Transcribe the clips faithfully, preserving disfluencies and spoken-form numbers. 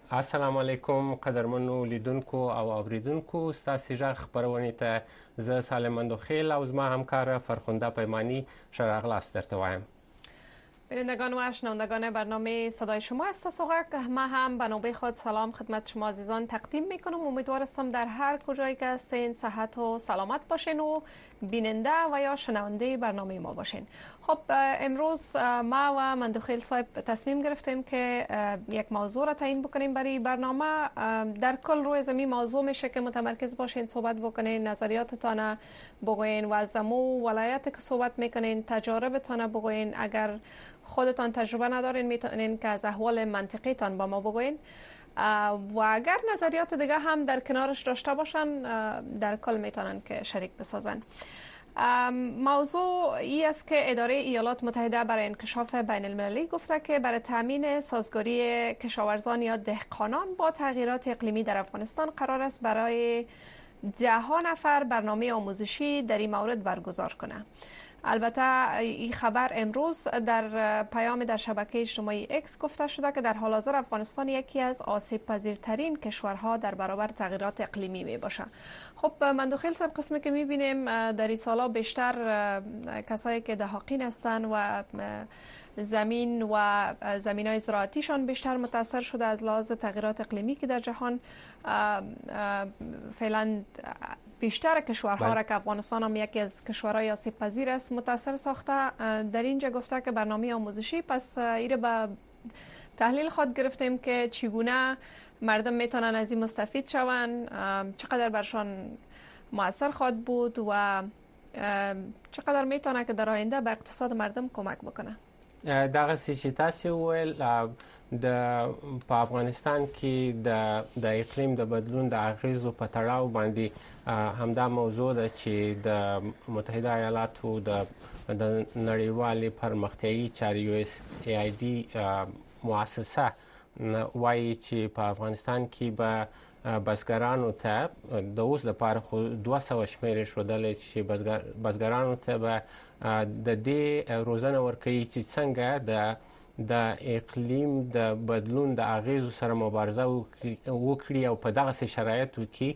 السلام علیکم قدرمنو لیدونکو او اوریدونکو، ستاسو غږ خبرونه ته زه سالم مندوخیل او زما همکار فرخنده پیمانی ښه راغلاست درته وایم. بینندگان و شنوندگان برنامه صدای شما است سوغک، ما هم به نوبه خود سلام خدمت شما عزیزان تقدیم میکنم. امیدوار هستم در هر کجایی که هستین صحت و سلامت باشین و بیننده و یا شنونده برنامه ما باشین. خب امروز ما و مندوخیل صاحب تصمیم گرفتیم که یک موضوع را تعیین بکنیم برای برنامه. در کل روی زمین موضوع میشه که متمرکز باشین، صحبت بکنین، نظریاتتان بگوین و از مو ولایت که صحبت میکنین تجاربتان بگوین. اگر خودتان تجربه ندارین میتونین که از احوال منطقی تان با ما بگوین و اگر نظریات دیگه هم در کنارش داشته باشن در کل میتونن که شریک بسازن. موضوع ای است که اداره ایالات متحده برای انکشاف بین المللی گفته که برای تامین سازگاری کشاورزان یا دهقانان با تغییرات اقلیمی در افغانستان قرار است برای ده ها نفر برنامه آموزشی در این مورد برگزار کنه. البته این خبر امروز در پیام در شبکه اجتماعی اکس گفته شده که در حال حاضر افغانستان یکی از آسیب پذیرترین کشورها در برابر تغییرات اقلیمی می باشه. خب مندوخیل صاحب، قسمی که می بینیم در این سالا بیشتر کسایی که دهاقین هستند و زمین و زمینای زراعتیشان بیشتر متاثر شده از لحاظ تغییرات اقلیمی که در جهان فعلا بیشتر کشورها را که افغانستان هم یکی از کشورهای آسیب پذیر است متاثر ساخته. در اینجا گفته که برنامه آموزشی، پس ایره به تحلیل خود گرفتیم که چگونه مردم میتونن از این مستفید شوند، چقدر برشان مؤثر خواهد بود و چقدر میتونه که در آینده به اقتصاد مردم کمک بکنه. دغه چې تاسو ویل د په افغانستان کې د د اقلیم د بدلون د اغیزو په تړاو باندې همدا موضوع ده چې د متحده ایالاتو د د نړیوالې پرمختیایي چارې یو اس ای آی ډي مؤسسه وایي چې په افغانستان کې به بزګرانو ته د اوس لپاره خو دوه سوه شمېرې ښودلی چې بزګرانو ته به د دې روزنه ورکوي چې څنګه د د اقلیم د بدلون د اغیزو سره مبارزه وکړي او په دغسې شرایطو کې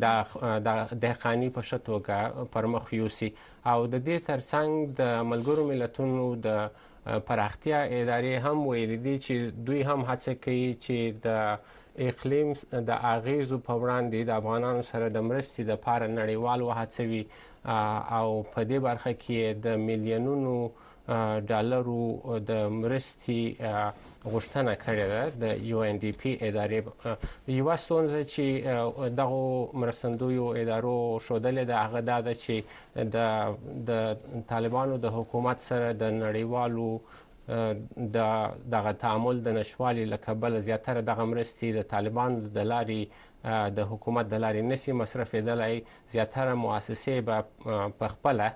د دهقاني په ښه توګه پرمخ یوسي. او د دې ترڅنګ د ملګرو ملتونو د پراختیا ادارې هم ویلي دي چې دوی هم هڅه کوي چې د اقلیم د اغیزو په وړاندې د افغانانو سره د مرستې لپاره نړیوال وهڅوي او په دې برخه کې د میلیونونو ډالرو د مرستې غوښتنه کړې ده د یو ان ډي پي ادارې. یوه ستونزه چې دغو مرستندویو ادارو ښودلې ده هغه دا ده چې د د طالبانو د حکومت سره د نړیوالو د دغه تعامل د نشوالي له کبله زیاتره دغه مرستې د طالبانو د لارې د حکومت د لارې نشي مصرفېدلی. زیاتره مؤسسې به په خپله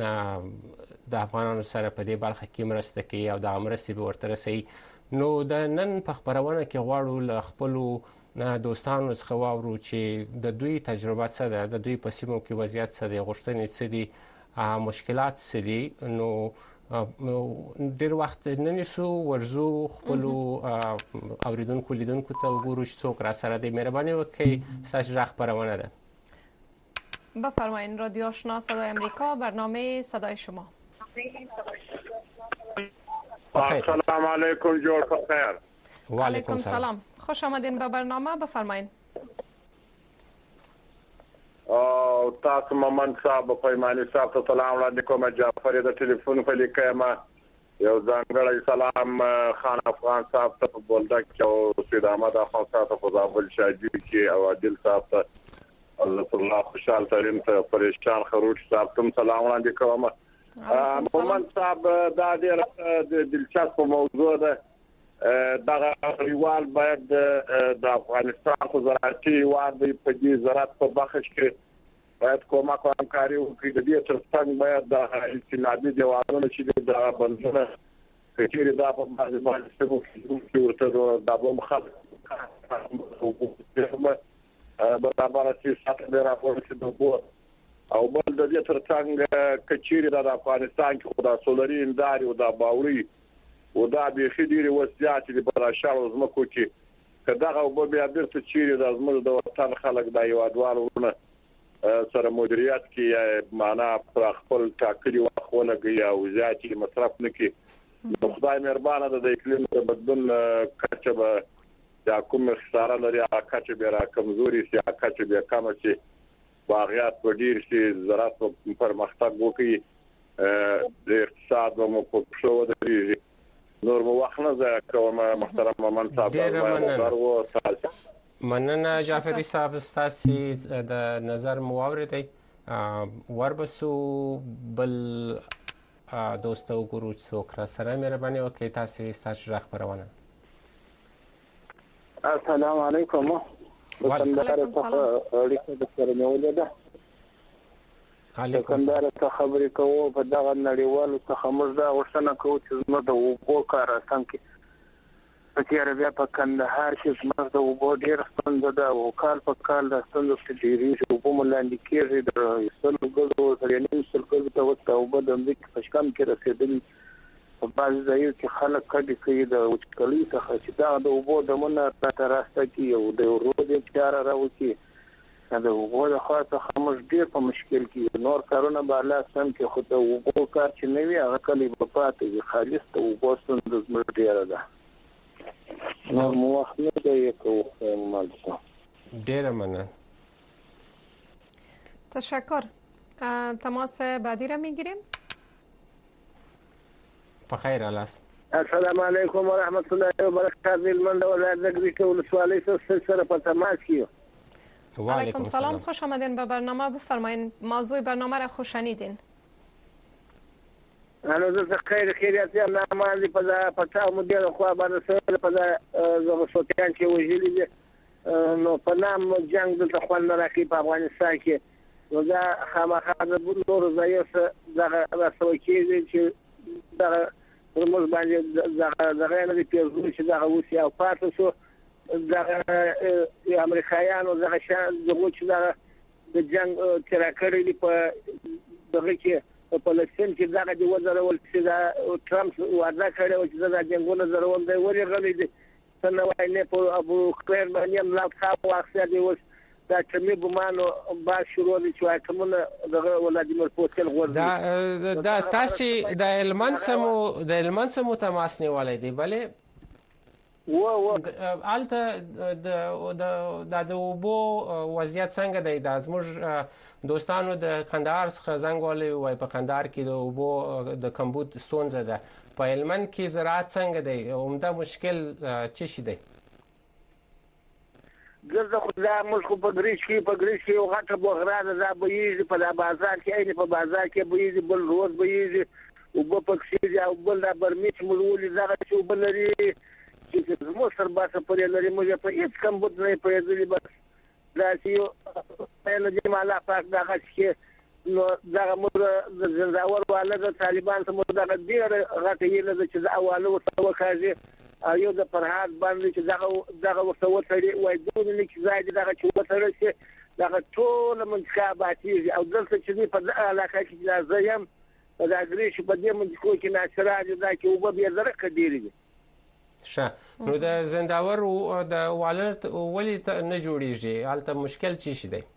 د افغانانو سره په دې برخه کې مرسته کوي او دغه مرستې به ورته رسوي. نو د نن په خپرونه کې غواړو له خپلو دوستانو څخه واورو چې د دوی تجربه څه ده، د دوی په سیمو کې وضعیت څه دی، غوښتنې څه دي، مشکلات څه دي. نو ډېر وخت نه نیسو، ورځو خپلو اوریدونکو لیدونکو ته وګورو چې څوک را سره دی. مهرباني وکړئ، ستاسو غږ خپرونه ده. بفرمایین. رادیو آشنا صدای امریکا، برنامه صدای شما. السلام علیکم، جوړ بخیر. و علیکم سلام، خوش آمدین به برنامه. بفرمایین. او تاسو محمد صاحب پیمانی صاحب ته سلام وړاندې کوم. جعفر د ټلیفون په لیکه ما یو ځانګړی سلام خان افغان صاحب ته په بولدک کې او سید احمد افغان صاحب ته په زابل شاجوی کې او عادل صاحب ته الله الله خوشحال ترين ته پریشان خروج صاحب ته سلام وړاندې کوم. محمد صاحب دا ډېر دلچسپ موضوع ده. دغه ریوال باید د افغانستان خو زراعتي وادي په دې زراعت په برخه کې باید کومک او همکاري وکړي. د دې ترڅنګ باید د استنادي دیوالونو چې د بندونه کچېرې دا په باندې باندې څه کې ورته د ابو مخالف برابر چې ساتل راپور چې د بو او بل د دې ترڅنګ کچېرې د افغانستان کې خدا سولري انداري او د باوري او دا به خېديري وسیات د براشاو زمکو کې که دغه اوبه بیا بیرته چیرې د زموږ د وطن خلک د هیوادوال ورونه سره مدیریت کې معنا پر خپل ټاکلي وخت ولګي او زیاتې مصرف نه کړي. نو خدای مهربانه ده د اقلیم د بدلون کچه به د کوم خساره لري هغه کچه به را کمزوري شي، هغه کچه به کم شي، باغیات به ډیر شي، زراعت به پرمختګ وکړي، د اقتصاد به مو په پښو ودرېږي. نور مو وخت نه ضایع کوم محترم مومن صاحب. مننه جعفري صاحب، ستاسو د نظر مو واورېدی. وربسو بل دوست وګورو چې څوک را سره مهرباني وکړئ تاسو ستاسو غږ خپرونه. السلام علیکم. وعلیکم السلام. اړیکه د سره نیولې ده. کندهار ته خبرې کوو په دغه نړیوالو څخه موږ دا غوښتنه کوو چې زموږ د اوبو کار اسان کې په تېره بیا په کندهار کې زموږ د اوبو ډېر ستونزه ده او کال په کال د ستونزو څخه ډېرېږي، اوبه مو لاندې کېږي، د سلو ګزو تر نیم سل ګزو ته اوس د اوبه د ځمکې په شکم کې رسېدلي. په بعضې ځایونو کې خلک کډې کوي د وچکالۍ څخه چې دغه د اوبو دمونه راته راسته کړي او د رود چاره راوکړي. د اوبو د خوا څخه موږ ډېر په مشکل کې نور کارونه به الله سم کړي، خو د اوبو کار چې نه وي هغه کلی به پاتې وي. خالص د اوبو ستونزه زموږ ډېره ده. نور مو وخت نه دی کوو مالته. ډېره مننه. تشکر. تماس بعدی را میگیریم. بخیر الاس. السلام علیکم و رحمت الله و برکاته. من ولایت نگری ولسوالی سره په تماس کیو. علیکم سلام، خوش آمدین به برنامه. بفرمایین موضوع برنامه را خوش شنیدین. انا زه خیر خیریت یم. نامازی په پټاو مدیر خو باندې سره په زغسوتیان کې وژلې دي. نو په نام جنگ د خوان راکې په افغانستان کې نو دا خامخا د نور ځایو سره دغه رسول کېږي چې دغه موږ باندې دغه دغه نه پیژنو چې دغه وسی او پاتې شو. دغه امریکایانو دغه شان دغه چې دغه د جنگ تر کړی دی په دغه کې په فلسطین کې دغه د وزارت چې دا ټرمپ وعده کړی و چې دا جنگونه ضرور دی ورې غلي دي څنګه وای نه په ابو خیر باندې هم لا خاص واخصه دی وس دا چې بمانو با شروع دي چې کومه دغه ولادیمیر پوتین غوړ دا دا تاسو د هلمند سمو د هلمند سمو تماس نیولای دی بلې و و الته د د د اوبو وضعیت څنګه دی؟ د زموږ دوستانو د کندهار څخه زنګ ولې وای په کندهار کې د اوبو د کمبود ستونزه ده. په هلمند کې زراعت څنګه دی؟ عمده مشکل څه شي دی؟ زه خو دا موږ خو په ګریش کې په ګریش کې یو غټه بغرا ده به یې په بازار کې نه په بازار کې به یې بل روز به یې او په پکشي او بل د برمیچ مولولي زغه چې بل لري چې زموږ سر باسه پرې لري موږ په هیڅ کم بد نه پېژنې بس دا چې یو په لږه مالا پاک دغه چې نو دغه موږ د زنداور والا د طالبان سره دغه ډیر غټه یې نه چې اواله وسو کاږي ایو د فرهاد باندې چې دغه دغه وسو تړي وای دونه نه چې زاید دغه چې وتړل شي دغه ټول منځکا باتي او دلته چې په علاقه کې لازم دا ګریش په دې منځکو کې ناشراج دا کې وب به زره کډيري شه نو د زنداور او د والرت ولې نه جوړیږي؟ حالت مشکل چی شي دی؟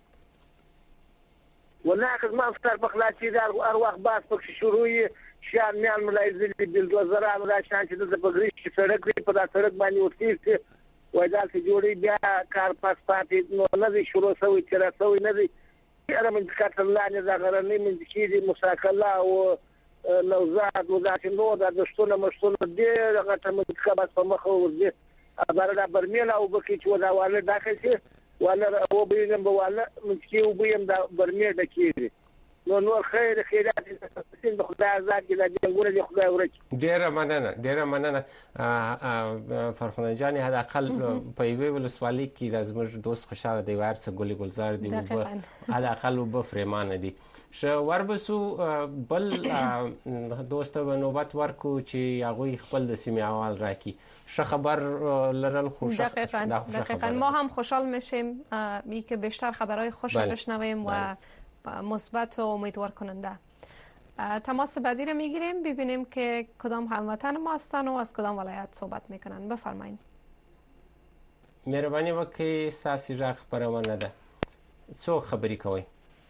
ولکه ما افطار بخلاصي دا ارواح باس پکې شروعي شان میان ملایزل بالوزرا را شان چې د بغریش سړک دی په دا سړک باندې وتیږي وای دا چې جوړي بیا کار پاس پاتې نو نه دي شروع شوی چې راځوي نه دي اره من کتل لانه دا غرنی من کېږي مساکله او نوزاد وزات نو دا دشتونه مشتونه ډېر غټه مخبس په مخه ورځي ابره برمیلا او بکی چې ودا واله داخل شي واله او بینم بواله من کې او بیم دا برمیل د کېږي نو نور خیر خیرات سین د خدای آزاد کې د جنګونو د خدای ورچ ډېر مننه ډېر مننه فرخنده جان هدا اقل په یوه ولسوالۍ کې د زموږ دوست خوشاله دی ورڅ ګلي ګلزار دی او هدا اقل وب فرمانه دی شو وربسو بل دوست به نوبت ورکو چې هغه خپل د سیمه اول راکی ش خبر لرل خوش دقیقاً دقیقاً ما هم خوشحال میشیم می که بیشتر خبرهای خوش بشنویم و مثبت و امیدوار کننده. تماس بعدی رو میگیریم ببینیم که کدام هموطن ما هستن و از کدام ولایت صحبت میکنن. بفرمایید. مهرباني وکړئ ستاسو غږ خپرونه ده. څوک خبرې کوي؟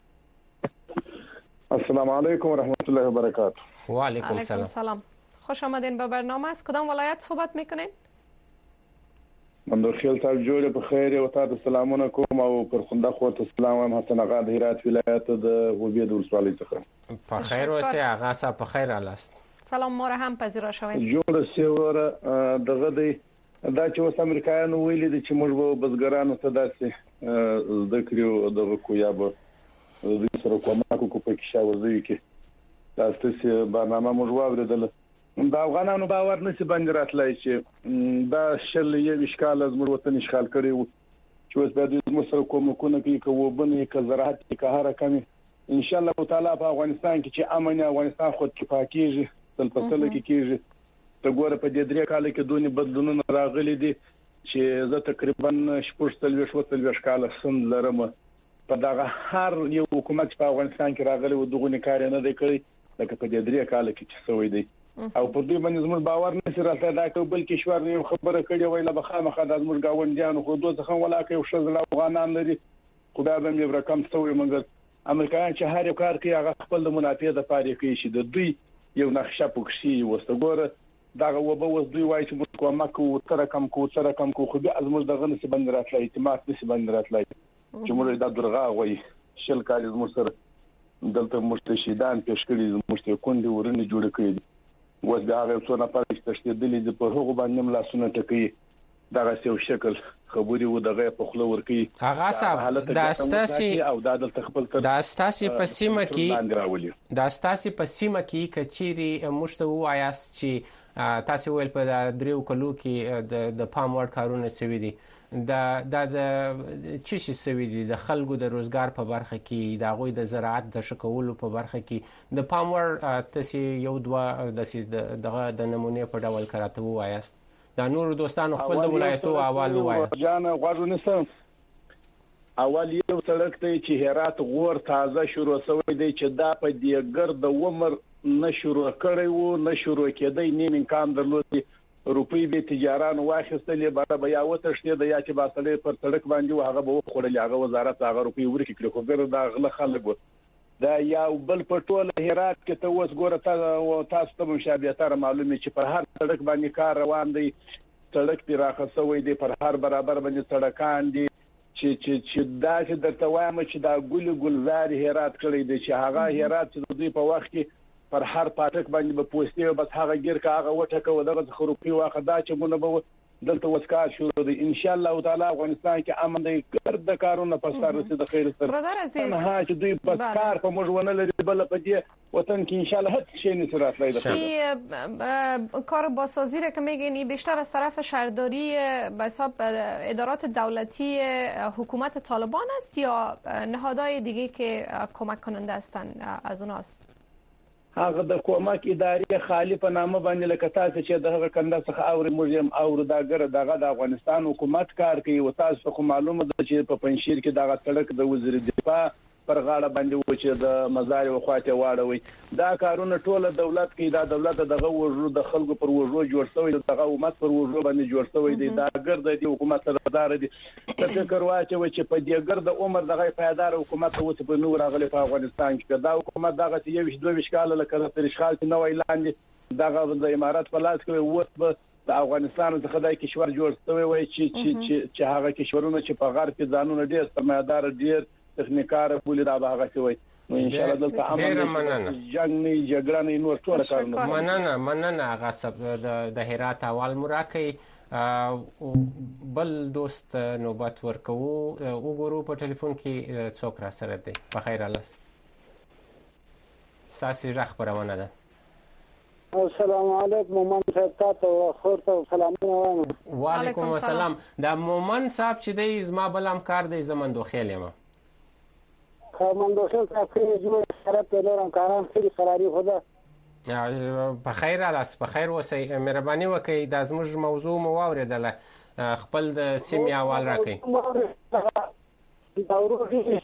السلام علیکم و رحمت الله و برکاته. و علیکم علیکم سلام. خوش آمدین به برنامه. از کدام ولایت صحبت میکنین؟ من در خیال تر جوړ په خیر او تاسو سلامونه کوم او پر خنده خو ته سلام حسن آقا د هرات ولایت د وبید ولسوالۍ څخه. په خیر اوسئ آقا صاحب، په خیر الاست. سلام ما را هم پذیرا شوین. جوړ سیوره دغه دی دا چې اوس امریکایانو ویلي دي چې موږ به بزګرانو ته داسې زده کړو دغه کو یا به د سره کومه کو په کې شاوځي کې تاسو برنامه موږ واوریدل. دا افغانانو باور نشي باندې راتلای چې دا شل یو اشکال از موږ وطن اشغال کړی وو چې اوس به د مسر کومکونه کې کووبنه کې زراعت کې هر کمی ان شاء الله تعالی په افغانستان کې چې امن افغانستان خود کفایي تل په تل کې کېږي. ته ګوره په دې درې کال کې دونې بدلونونه راغلي دي چې زه تقریبا شپږ تل وشو تل وش کال سم لرم په دغه هر یو حکومت په افغانستان کې راغلي و دغه کار نه دی کړی لکه په دې درې کال کې چې سوي دی او په دې باندې زموږ باور نشي راځي دا که بل کشور یو خبره کړي وای لا بخامه د زموږ گاونډیانو خو دوه څخه ولاکه یو شزل افغانان لري خدای به مې رقم سوي مګر امریکایان چې هر یو کار کوي هغه خپل د منافع د پاره کوي چې د دوی یو نقشه پکشي وسګوره دا وبو وس دوی وای چې موږ کومه کو تر کم کو تر کم کو خو به ازمر دغه نس بند راتلای اعتماد نس بند راتلای چې موږ دا درغه وای شل کال زموږ سره دلته مستشهدان پیش کړي زموږ کندې ورنه جوړ کړي وس دا هغه څو نه پاتې تشدیدلې د په هغه باندې ملاسونه ټکی دا یو شکل خبري و دغه په خله ورکی هغه صاحب دا ستاسي او دا د تخپل دا ستاسي په سیمه کې دا ستاسي په سیمه کې کچيري مشته وایاس چې تاسو ویل په دریو کلو کې د د پام وړ کارونه شوي دي دا د چې شي شوي دي د خلکو د روزګار په برخه کې د غوي د زراعت د شکولو په برخه کې د پام وړ تاسو یو دوا دغه د نمونه په ډول کراته وایاست دا نور دوستانو خپل د ولایتو اول وایي جان غواړو نسم اول یو سړک ته چې هرات غور تازه شروع شوی دی چې دا په دې ګرد عمر نه شروع کړی وو نه شروع کېدی نیم امکان درلودي روپی به تجاران واخیستلې بعد بیا وتشته د یا چې باسلې پر سړک باندې هغه به خورل هغه وزارت هغه روپی ورکی کړو خو ګر دا غله خلک دا یو بل په ټول هرات کې ته اوس ګوره تاسو ته مشابهت معلومه چې پر هر سړک باندې کار روان دی سړک دی راخصوي دی پر هر برابر باندې سړکان دي چې چې چې دا چې درته وایم چې دا ګل ګلزار هرات کړی دی چې هغه هرات چې دوی په وخت کې پر هر پاتک باندې به پوسټي بس هغه ګیر کا هغه وټه کو دغه خروپی واخه دا چې مونږ به دلته وسکار شروع دي ان شاء الله تعالی افغانستان کې امن دی ګرد کارونه پسار رسید د خیر سره برادر عزیز نه چې دوی بس کار په موږ ونه لري بل په دې وطن کې ان شاء الله هیڅ شی نه راتلای ده کار بازسازی را که میگین بیشتر از طرف شهرداری به حساب ادارات دولتی حکومت طالبان است یا نهادهای دیگه که کمک کننده هستند از اوناست هغه د کومک ادارې خالی په نامه باندې لکه تاسو چې دغه کنده څخه اوري موږ هم اورو دا ګره دغه د افغانستان حکومت کار کوي او تاسو خو معلومه ده چې په پنځشیر کې دغه سړک د وزیر دفاع پر غاړه باندې و چې د مزار او خواته واړوي دا کارونه ټول دولت کې دا دولت دغه وژو د خلکو پر وژو جوړ شوی دغه حکومت پر وژو باندې جوړ شوی دی دا ګرد دی حکومت سردار دی فکر واچو چې په دې ګرد عمر دغه پایدار حکومت اوس په نور غلي په افغانستان کې دا حکومت دغه یو دوه وشکاله لکه تر اشغال نو اعلان دغه د امارات په لاس کې ووت د افغانستان څخه د کشور جوړ شوی وای چې چې هغه کشورونه چې په غرب کې ځانونه ډیر سرمایدار ډیر تخنیکار بولی دا هغه شوی ان شاء الله دلته امن جنگ نه جګړه نه نور ټول کارونه مننه مننه هغه سب د هرات اول مراکې بل دوست نوبت ورکو وګورو په ټلیفون کې څوک را سره دی په خیر الله ساسي راخبرونه ده السلام علیکم مومن صاحب تاسو خورته سلامونه وایم وعلیکم السلام دا مومن صاحب چې دی زما بلم کار دی زمندو خیل یم خامندو خیل تاسو جوړ سره په لورم کاران خېلی قراری خدا په خیر الاس په خیر وسی مهرباني وکي د زموږ موضوع مو واوریدله خپل د سیمې اول راکې دا ورو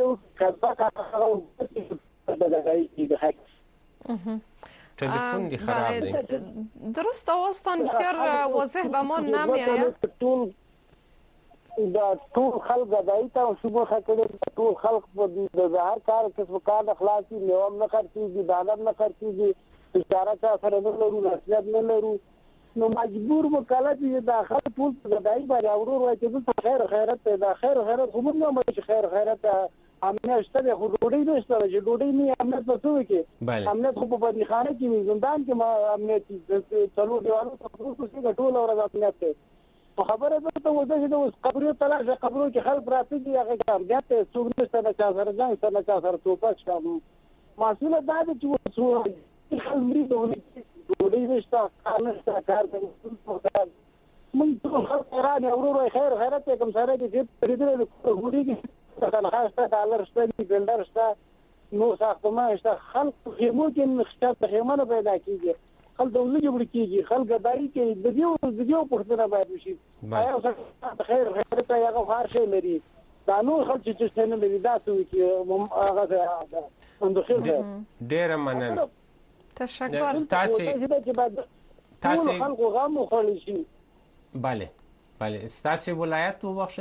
تلفن دی خراب دی درست آوازتان بسیار واضح به ما نمی آید دا ټول خلک غدایي ته شوبخه کړي ټول خلک په د هر کار کې کار اخلاصي نیوم نه خرڅيږي دالر نه خرڅيږي اشاره چا سره نه لرو رسمیت نه لرو نو مجبور وکاله چې دا خلک ټول غدایي باندې اورور وای چې څه خیر خیرت دا خیر خیرت خو موږ نه چې خیر خیرت امنیت شته خو ډوډۍ نشته چې ډوډۍ نه امنیت پسوي کې امنیت خو په بدیخانه کې زندان کې ما امنیت څلور دیوالو څخه څه ټول ورځ امنیت ته خبره ده ته وځي چې اوس قبرو تلاش قبرو کې خلک راځي چې هغه کار بیا ته څوک نشته نه چا سره ځان سره چا سره توپک شم مسؤله دا ده چې څو خلک ډوډۍ نشته کار نشته کار کوي موږ ټول خلک رانه اورو خیر خیرت کوم سره چې پرېدل ډوډۍ کې تنخواه شته ډالر شته بلډر شته نو ساختمان شته خلک خیمو کې نشته خیمه نه پیدا کیږي خل دولت جوړ کیږي خلک غداري کوي د دې د دې پورته باید وشي آیا خیر خیر ته هغه خار شي لري دا نو خلک چې څنګه لري دا څه چې هغه اندخیل ډیر مننه تشکر تاسو تاسو خلکو غم خوري شي bale bale تاسو ولایت وبخښئ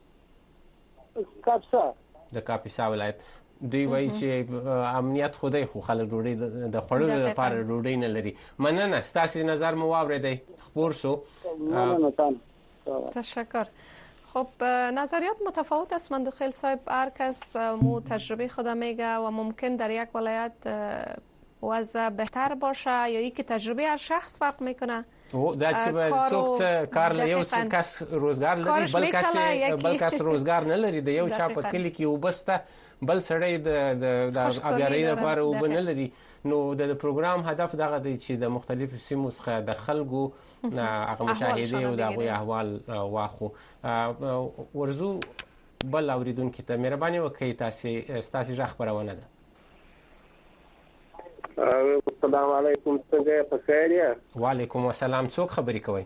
کاپسا د کاپسا ولایت دوی وایي چې امنیت خدای خو خلک ډوډۍ د خوړلو لپاره ډوډۍ نه لري مننه ستاسو نظر مو واورېدی خبر شو تشکر خب نظریات متفاوت است مندوخیل صاحب هر کس مو تجربه خود میگه و ممکن در یک ولایت وضع بهتر باشه یا ای که تجربه هر شخص فرق میکنه او دا چې څوک کار له یو کس روزګار لري بل کس بل کس روزګار نه لري د یو چا په کلی کې وبسته بل سړی د د ابياري لپاره وبنه لري نو د پروګرام هدف دغه دی چې د مختلفو سیمو څخه د خلکو هغه مشاهده او د احوال واخو ورزو بل اوریدونکو ته مهرباني وکړئ تاسو تاسو ځخ خبرونه ده السلام علیکم څنګه په خیر یې وعلیکم السلام څوک خبرې کوي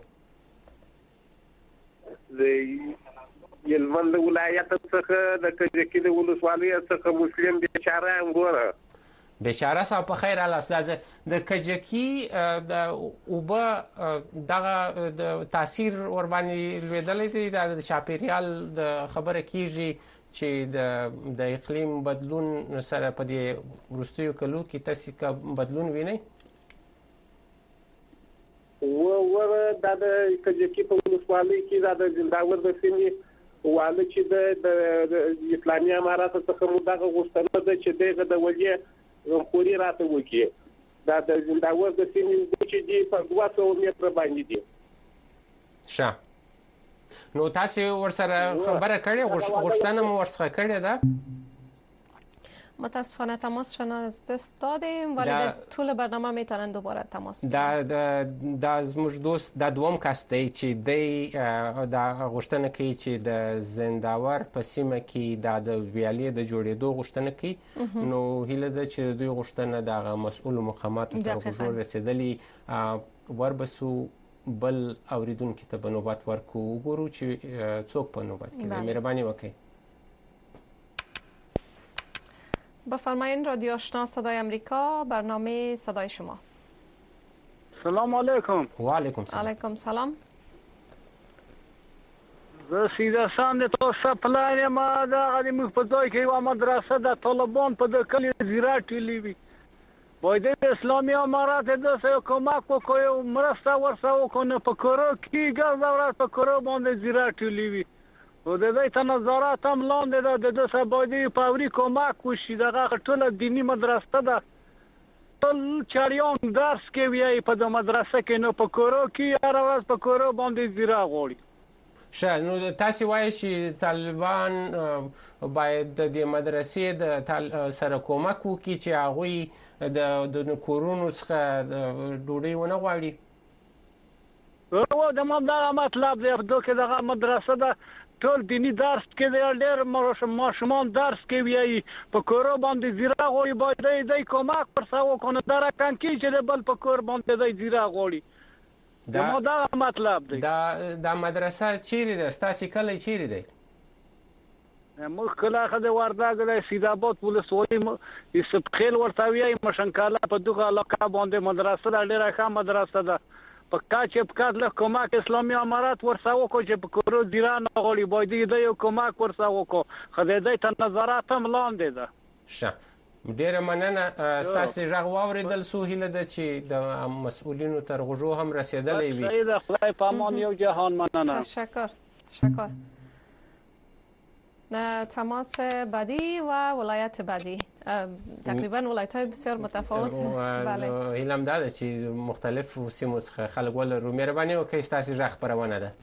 د یلمند ولایت څخه د کجکی د ولسوالۍ څخه مسلم بیچاره انګوره بیچاره صاحب په خیر الله استاد د کجکی د اوبه دغه د تاثیر ور باندې لویدلې دي د چاپیریال د خبره کیږي چې د د اقلیم بدلون سره په دې وروستیو کلو کې تاسو بدلون وینئ و ور د کجکی په ولسوالۍ کې د زنداور د سیمې واله چې د اسلامي امارات څخه مو دغه غوښتنه ده چې دغه د وجه خوري راته وکړي دا د زنداور د سیمې چې دی په دوه سوه متره باندې دي ښه نو تاسو ورسره خبره کړې غوښتنه مو ورسره کړې ده متاسفانه تماس شنا از دست دادیم ولی در طول برنامه میتونن دوباره تماس بگیرن دا دا زموږ دوست دا دوم کس دی چې دی دا غوښتنه کوي چې د زنداور په سیمه کې دا د ویالې د جوړېدو غوښتنه کوي نو هیله ده چې دوی غوښتنه د مسؤل مقاماتو تر غوږ رسیدلې وربسو بل اوریدونکو ته په نوبت ورکو وګورو چې څوک په نوبت کې دی مهرباني وکړئ بفرمایید رادیو آشنا صدای امریکا برنامه صدای شما سلام علیکم و علیکم سلام علیکم سلام زه سیده سان د تاسو پلان ما د علم په ځای کې یو مدرسه د طالبان په د کلی زیرات لیوي باید اسلامی امارات د سه کومک وکړي مرسته ورسره وکړي په کورو کې ګاز دولت په کورو باندې زیرات لیوي او د دې ته نظارت هم لاندې ده د څه باید پاوري کومک وشي دغه ټول دینی مدرسه ده ټول چاریان درس کې وی په د مدرسه کې نو په کورو کې هر ورځ په کورو باندې زیرا غوړي ښه نو تاسو وایي چې طالبان باید د دې مدرسې د سره کومک وکړي چې هغوی د د کورونو څخه ډوډۍ ونه غواړي او د مدار مطلب دی په دغه دغه مدرسه ده ټول دینی درس کې دی ډېر ماشومان درس کې وی په کورو باندې زیرا غوړي باید د کومک ورسره وکړي دا راکان کې چې بل په کور باندې د زیرا غوړي دا دا مطلب دی دا د مدرسه چیرې ده ستاسو کله چیرې دی موږ کله خدای ورداګ د سیداباد ولسوالۍ یوسف خیل ورته وی مشنکاله په دغه علاقه باندې مدرسه ډېره ښه مدرسه ده په کاچ په کاله کومک اسلامي امارات ورسره وکړي چې په کورو دیران غوړي باید د یو کومک ورسره وکړي خدای دې ته نظارت هم لاندې ده. ښه ډیره مننه ستاسو غږ واوریدل سو هیله ده چې د مسؤلینو تر غوږو هم رسیدلی وي. صحیح ده خدای په امان یو جهان مننه. تشکر تشکر. تماس بعدی و ولایت بعدی تقریبا ولایت‌های بسیار متفاوت بله هیلم داده چې مختلف سیمو څخه خلک ولرو. مهرباني وکړئ ستاسو غږ خپرونه ده.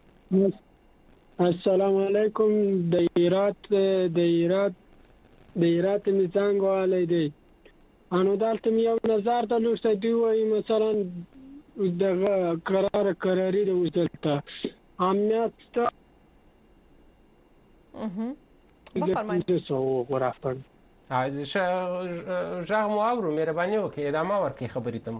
السلام علیکم. د ایرات د ایرات د ایرات میزنګ والی دی انو دلته یو نظر درلود دی وایي مثلا دغه قرار قراری د وزارت امنیت ته بفرمایید. غږ مو اورو مهرباني وکړئ ادامه ورکړئ خبرې ته مو.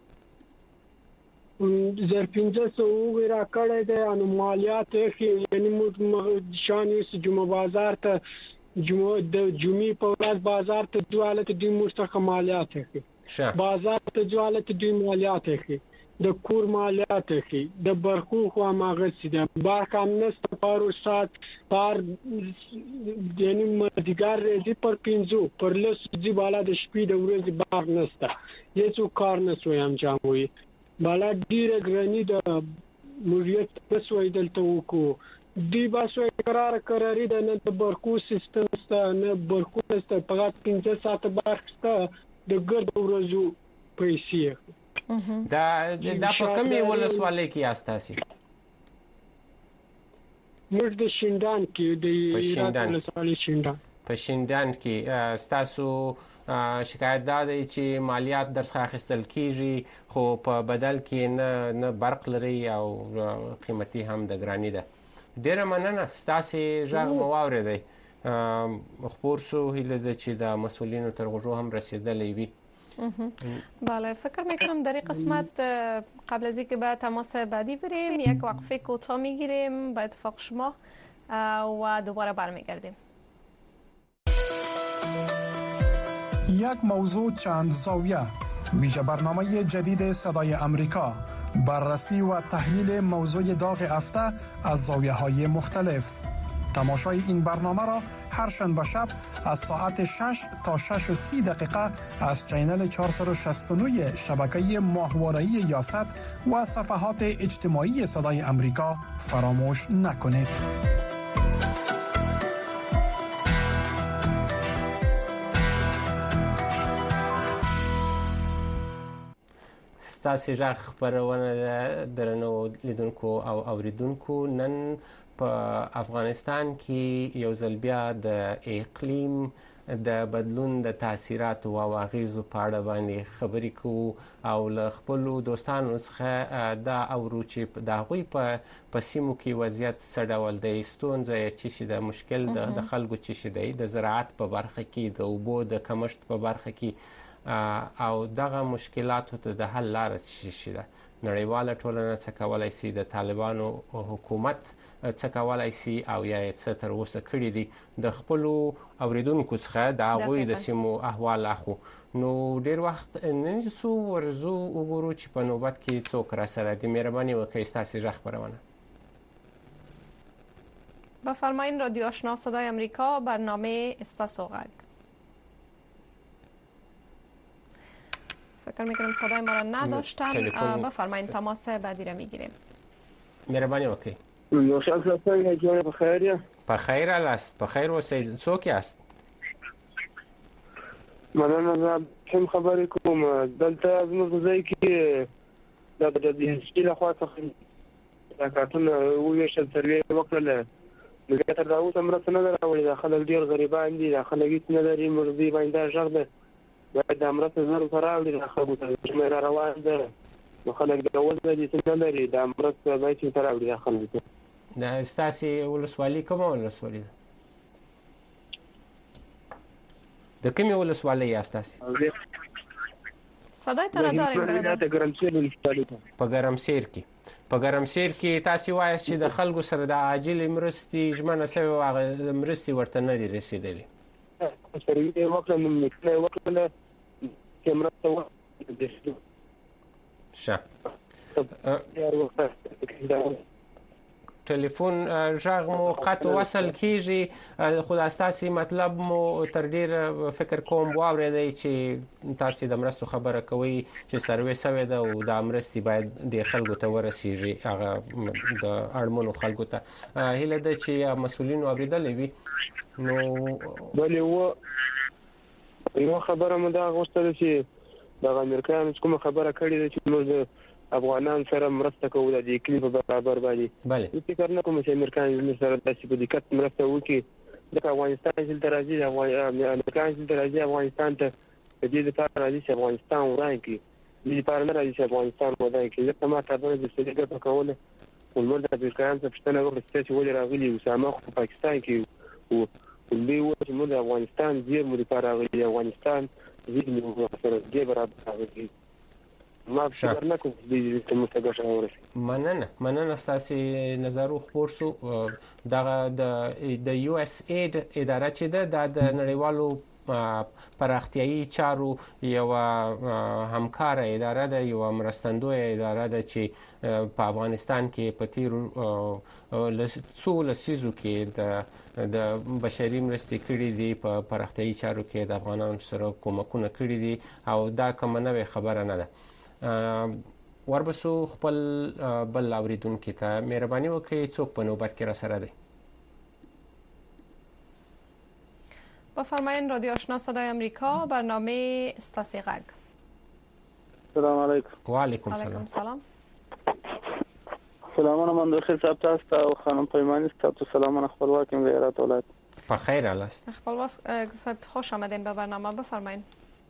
زر پنځه سوه را کړی دی انو مالیات یعنی موږ شان یوسف جمعه بازار ته جمعه د جمعې په ورځ بازار ته دوه حالت دوی موږ ته مالیات اخلي بازار ته دوه حالت دوی مالیات اخلي د کور مالیات اخلي د برخو خو ماغسي ده بار کم نست پارو سات پار یعنی مدیګار رېځي پر پینځو پر لس دي بالا د شپې د ورځې بار نسته هیڅ کار نه سوی انجام وي بالا ډیره ګرانی د مریت تسوي دلته وکړو دی باسو قرار قراری د نه د برخو سیستم ست نه برخو ست په پنځه ساعت بارسته د ګرد ورځو پیسې دا دا په کومې ولسوالۍ کې یاست تاسو؟ موږ د شینډان کې د ایرات ولسوالۍ شینډان په شینډان کې ستاسو شکایت دا دی چې مالیات درڅخه اخیستل کیږي خو په بدل کې نه نه برق لري او قیمتي هم د ګرانی ده. ډیره مننه ستاسو غږ مو واورېدی خپور شو هیله ده چې د مسئولینو تر غوږو هم رسیدلی وي. بله فکر میکنم در این قسمت قبل از اینکه به تماس بعدی بریم یک وقفه کوتاه میگیریم با اتفاق شما و دوباره برمیگردیم. یک موضوع چند زاویه ویژه برنامه جدید صدای امریکا بررسی و تحلیل موضوع داغ هفته از زاویه های مختلف. تماشای این برنامه را هر شنبه شب از ساعت شش تا شش و سی دقیقه از چینل چهارصد و شصت و نه شبکه ماهواره‌ای یاست و صفحات اجتماعی صدای امریکا فراموش نکنید. ستاسو غږ خپرونه درنو لیدونکو او اوریدونکو نن په افغانستان کې یو ځل بیا د اقلیم د بدلون د تاثیراتو او اغیزو په اړه باندې خبرې کوو او له خپلو دوستانو څخه دا اورو چې د هغوی په سیمو کې وضعیت څه ډول دی، ستونزه یې څه شی ده، مشکل د خلکو څه شی دی، د زراعت په برخه کې د اوبو د کمښت په برخه کې او دغه مشکلاتو ته د حل لاره څه شی ده. نړیواله ټولنه څه کولی شي، د طالبانو حکومت څه کولی شي او یا یې څه تر اوسه کړي دي. د خپلو اوریدونکو څخه د هغوی د سیمو احوال اخلو. نو ډېر وخت نن څو ورځو وګورو چې په نوبت کې څوک راسره دي. مهرباني وکړئ ستاسې غږ خپرونه. بفرمایین رادیو آشنا صدای امریکا، برنامه استاسو غږ. فکر میکنم صدای ما را نداشتن. بفرمایین تماس بعدی را میگیریم. مهربانی وکړئ. نو شکر څنګه جوړ په خیر یا په خیر الاست په خیر اوسئ. څوک یاست؟ مننه. زه کوم خبرې کوم دلته زموږ ځای کې د د سپیله خوا څخه دا کارتونه وویشل سروې وکړله. نو بیا تر دا اوسه مرسته نه ده راوړې. دا خلک ډېر غریبان دي، دا خلک هېڅ نه لري. موږ دوی باندې دا غږ ده باید دا مرسته زر ورته راوړي. دا خلکو ته ژمی را روان ده، نو خلک د اول ځای دې څه نه لري. دا مرسته باید چې ورته راوړي دا خلکو ته. د ستاسې ولسوالي کومه ولسوالي ده؟ د کومې ولسوالۍ یاست تاسې؟ صدای ته را داریم برادر. په ګرمسیر کې په ګرمسیر کې تاسې وایاست چې د خلکو سره د عاجلې مرستې ژمنه شوې وه، هغه مرستې ورته نه دي رسېدلې. سروي یې وکړه، نوملیکنه یې وکړله چې مرسته وکړه. ښه ټلیفون ژغ مو قطع وصل کیږي، خو تاسو مطلب مو تر ډیر فکر کوم واورېدی چې تاسو د مرستو خبره کوي چې سروې سوې ده او د مرستې باید د خلکو ته ورسیږي، هغه د اړمنو خلکو ته. هیله ده چې مسؤلینو اوریدلې وي. نو بلې و یو خبره مو دا غوښتل چې د امریکایانو کومه خبره کړې ده چې موږ افغانان سره مرسته کوو د اقلیم په برابر باندې. بله فکر نه کوم چې امریکایان موږ سره داسې په دقت مرسته وکړي. ځکه افغانستان چې راځي امریکایان چې راځي افغانستان ته د دې لپاره راځي چې افغانستان وران کړي، د دې لپاره نه راځي چې افغانستان ودان کړي. ځکه ما ته به د سړي ګټه کوله ولمر د امریکایان څخه پښتنه وکړه چې ولې راغلي اسامه په پاکستان کې او دوی و چې موږ د افغانستان زیر مو لپاره راغلي، افغانستان زیر مو سره دې برابر راغلي. ما فکر نه کوم چې دې ته څه ورسي. مننه مننه تاسو نظر خپور شو. دغه د یو اس اید اداره چې ده د نړیوالو پراختیایي چارو یو همکار اداره ده، یو مرستندوی اداره ده چې په افغانستان کې په تیرو څو لسیزو کې د د بشري مرستې کړې دي، په پراختیایي چارو کې د افغانانو سره کومکونه کړي دي او دا کوم نوې خبره نه ده. وربسو خپل بل اوریدونکو ته مهرباني وکړئ څوک په نوبت کې را سره دی. بفرمایید رادیو آشنا صدای آمریکا، برنامه استاسی غگ. سلام علیکم. و علیکم سلام. علیکم سلام. سلامونه من داخل صاحب تاسو ته او خانم پیمانی تاسو سلامونه خپلواکم غیرت اولاد. بخیر هست. خپلواک صاحب خوش آمدین به برنامه، بفرمایید.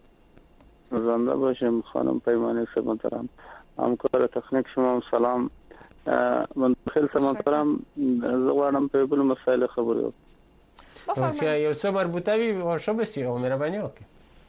زنده باشیم خانم پیمانی صاحب محترم. همکار تکنیک شما سلام. من داخل صاحب محترم زغوانم په بل مسائل خبرو. بفرمایید. یو څه مربوطه وي ورشه بسی او مهرباني وکړئ.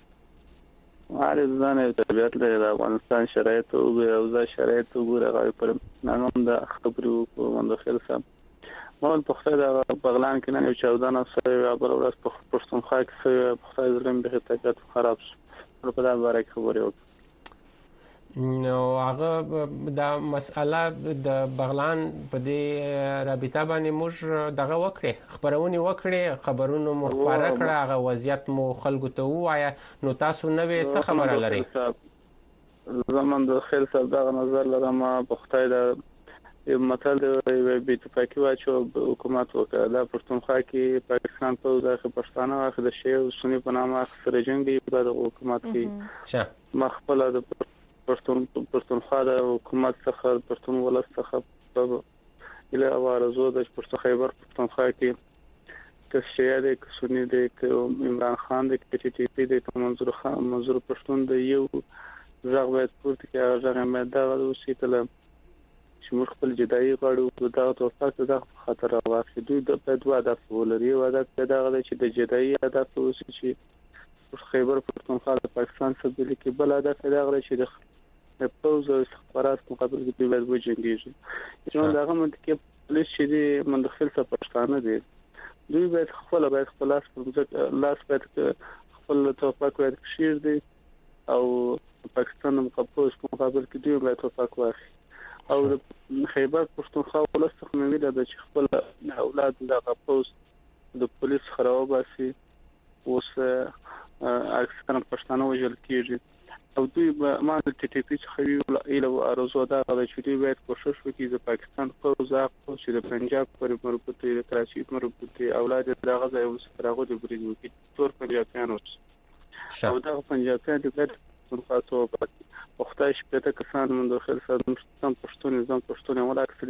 هغه ځانه طبيعت له افغانستان شرایط او اوضاع شرایط وګوره غوړي پر نن د خبرو په مندخل سم مول په خدای د بغلان کې نه یو چودان سره بل ورځ په پښتونخوا کې سره په خدای زلم به طبيعت خراب شو په دا باره کې خبرې وکړه. نو هغه د مسأله د بغلان په دې رابطه باندې موږ دغه وکړې خبرونه وکړې خبرونه مو خبره کړه، هغه وضعیت مو خلکو ته وایي. نو تاسو نوې څه خبره لرئ؟ زمون د خیل صاحب دغه نظر لرم په خدای د متل د بي اتفاقي واچو حکومت وکړه د پښتونخوا کې پاکستان په ځای پښتانه واخد شي او سنی په نامه سره جنگي په حکومت کې مخبل د پښتون پښتونخوا د حکومت څخه پښتون ولس څخه په اله اوارزو د پښتون خیبر پښتونخوا کې کشیا د سنی د عمران خان د ټي ټي پی د منظور خان منظور پښتون د یو ځغوت پورته کې هغه مې دا وسیتله چې موږ خپل جدایي غواړو دا توفاق د خطر واخلي. دوی د په دوه هدف ولري او هدف دا غواړي چې د جدایي هدف وسي چې خیبر پښتونخوا د پاکستان سره د کې بل هدف دا غواړي چې د پوز او استخبارات مقابل کې باید وجنګيږي. چې دا هم کې پولیس چې مندخل څه پښتانه دي دوی باید خپل باید خپل لاس لاس باید خپل توفاق باید شیر دي او پاکستان مقابل مقابل کې دوی باید توفاق واخلي او د خیبر پښتونخوا ولس څخه مې ویل د خپل اولاد د پوز د پولیس خراب باسي اوس اکثر پښتانه وجل کیږي او دوی ما د ټي ټي پی څخه ویل ایله ارزو دا غواړي چې دوی باید کوشش وکړي د پاکستان پوز او چې د پنجاب پر مربوطه د کراچي مربوطه اولاد دغه ځای اوس راغو د بریګ وکړي تور پنجابیان اوس او دا پنجابیان د خاصو په وختای شپته کسان من داخل سره مستم پښتون نظام پښتون ولا اکثر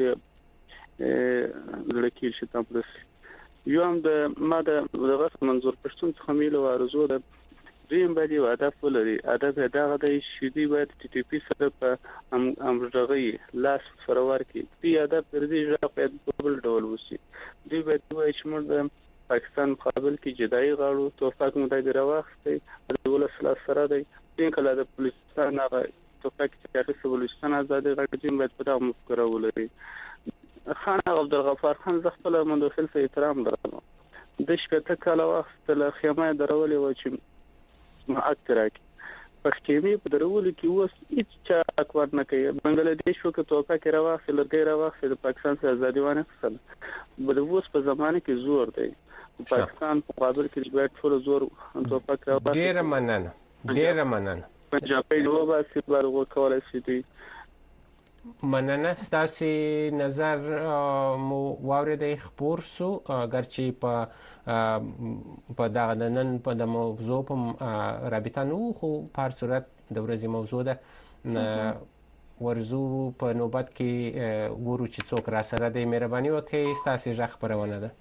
لړکی شي تاسو یو هم د ما د دغه منظور پښتون څخه میلو ارزو د دریم باندې هدف ولري. هدف دا غوډي چې دی باید ټي ټي پی سره په امرغي لاس فرور کې دی هدف پردي ژبه په بل ډول وسی. دی باید وایي چې موږ د پاکستان مقابل کې جدایي غاړو توفاق مو دای دراوخته د ولس سره دی کله د پولیسان هغه توفاق چې اخیسته ولستان آزادي غږیم باید په دغه مفکوره ولري. خان عبدالغفار خان زغفل مندوخل سه احترام درلود د شپته کاله وخت له خیمه درولې و چې ما اکتراک پښتیمي په درولو کې اوس هیڅ چا اکوار نه کوي. بنگلاديش وکړه توپه کې راوخته لرګي راوخته د پاکستان سره ازادي ونه خپل بل اوس په زمانه کې زور دی. پاکستان په مقابل کې باید ټول زور توپه راوخته. ډیر مننه ډیر مننه. پنجابي لوبه چې برغو کولای شي دی. مننه. ستاسو نظر مو واورېدی خبر سو اگرچې په په دغه نن په د موضوع په رابطه نو خو په هر صورت د ورځې موضوع ده. ورزو په نوبت کې ګورو چې څوک را سره دی. مهرباني وکړئ ستاسو غږ خبرونه ده.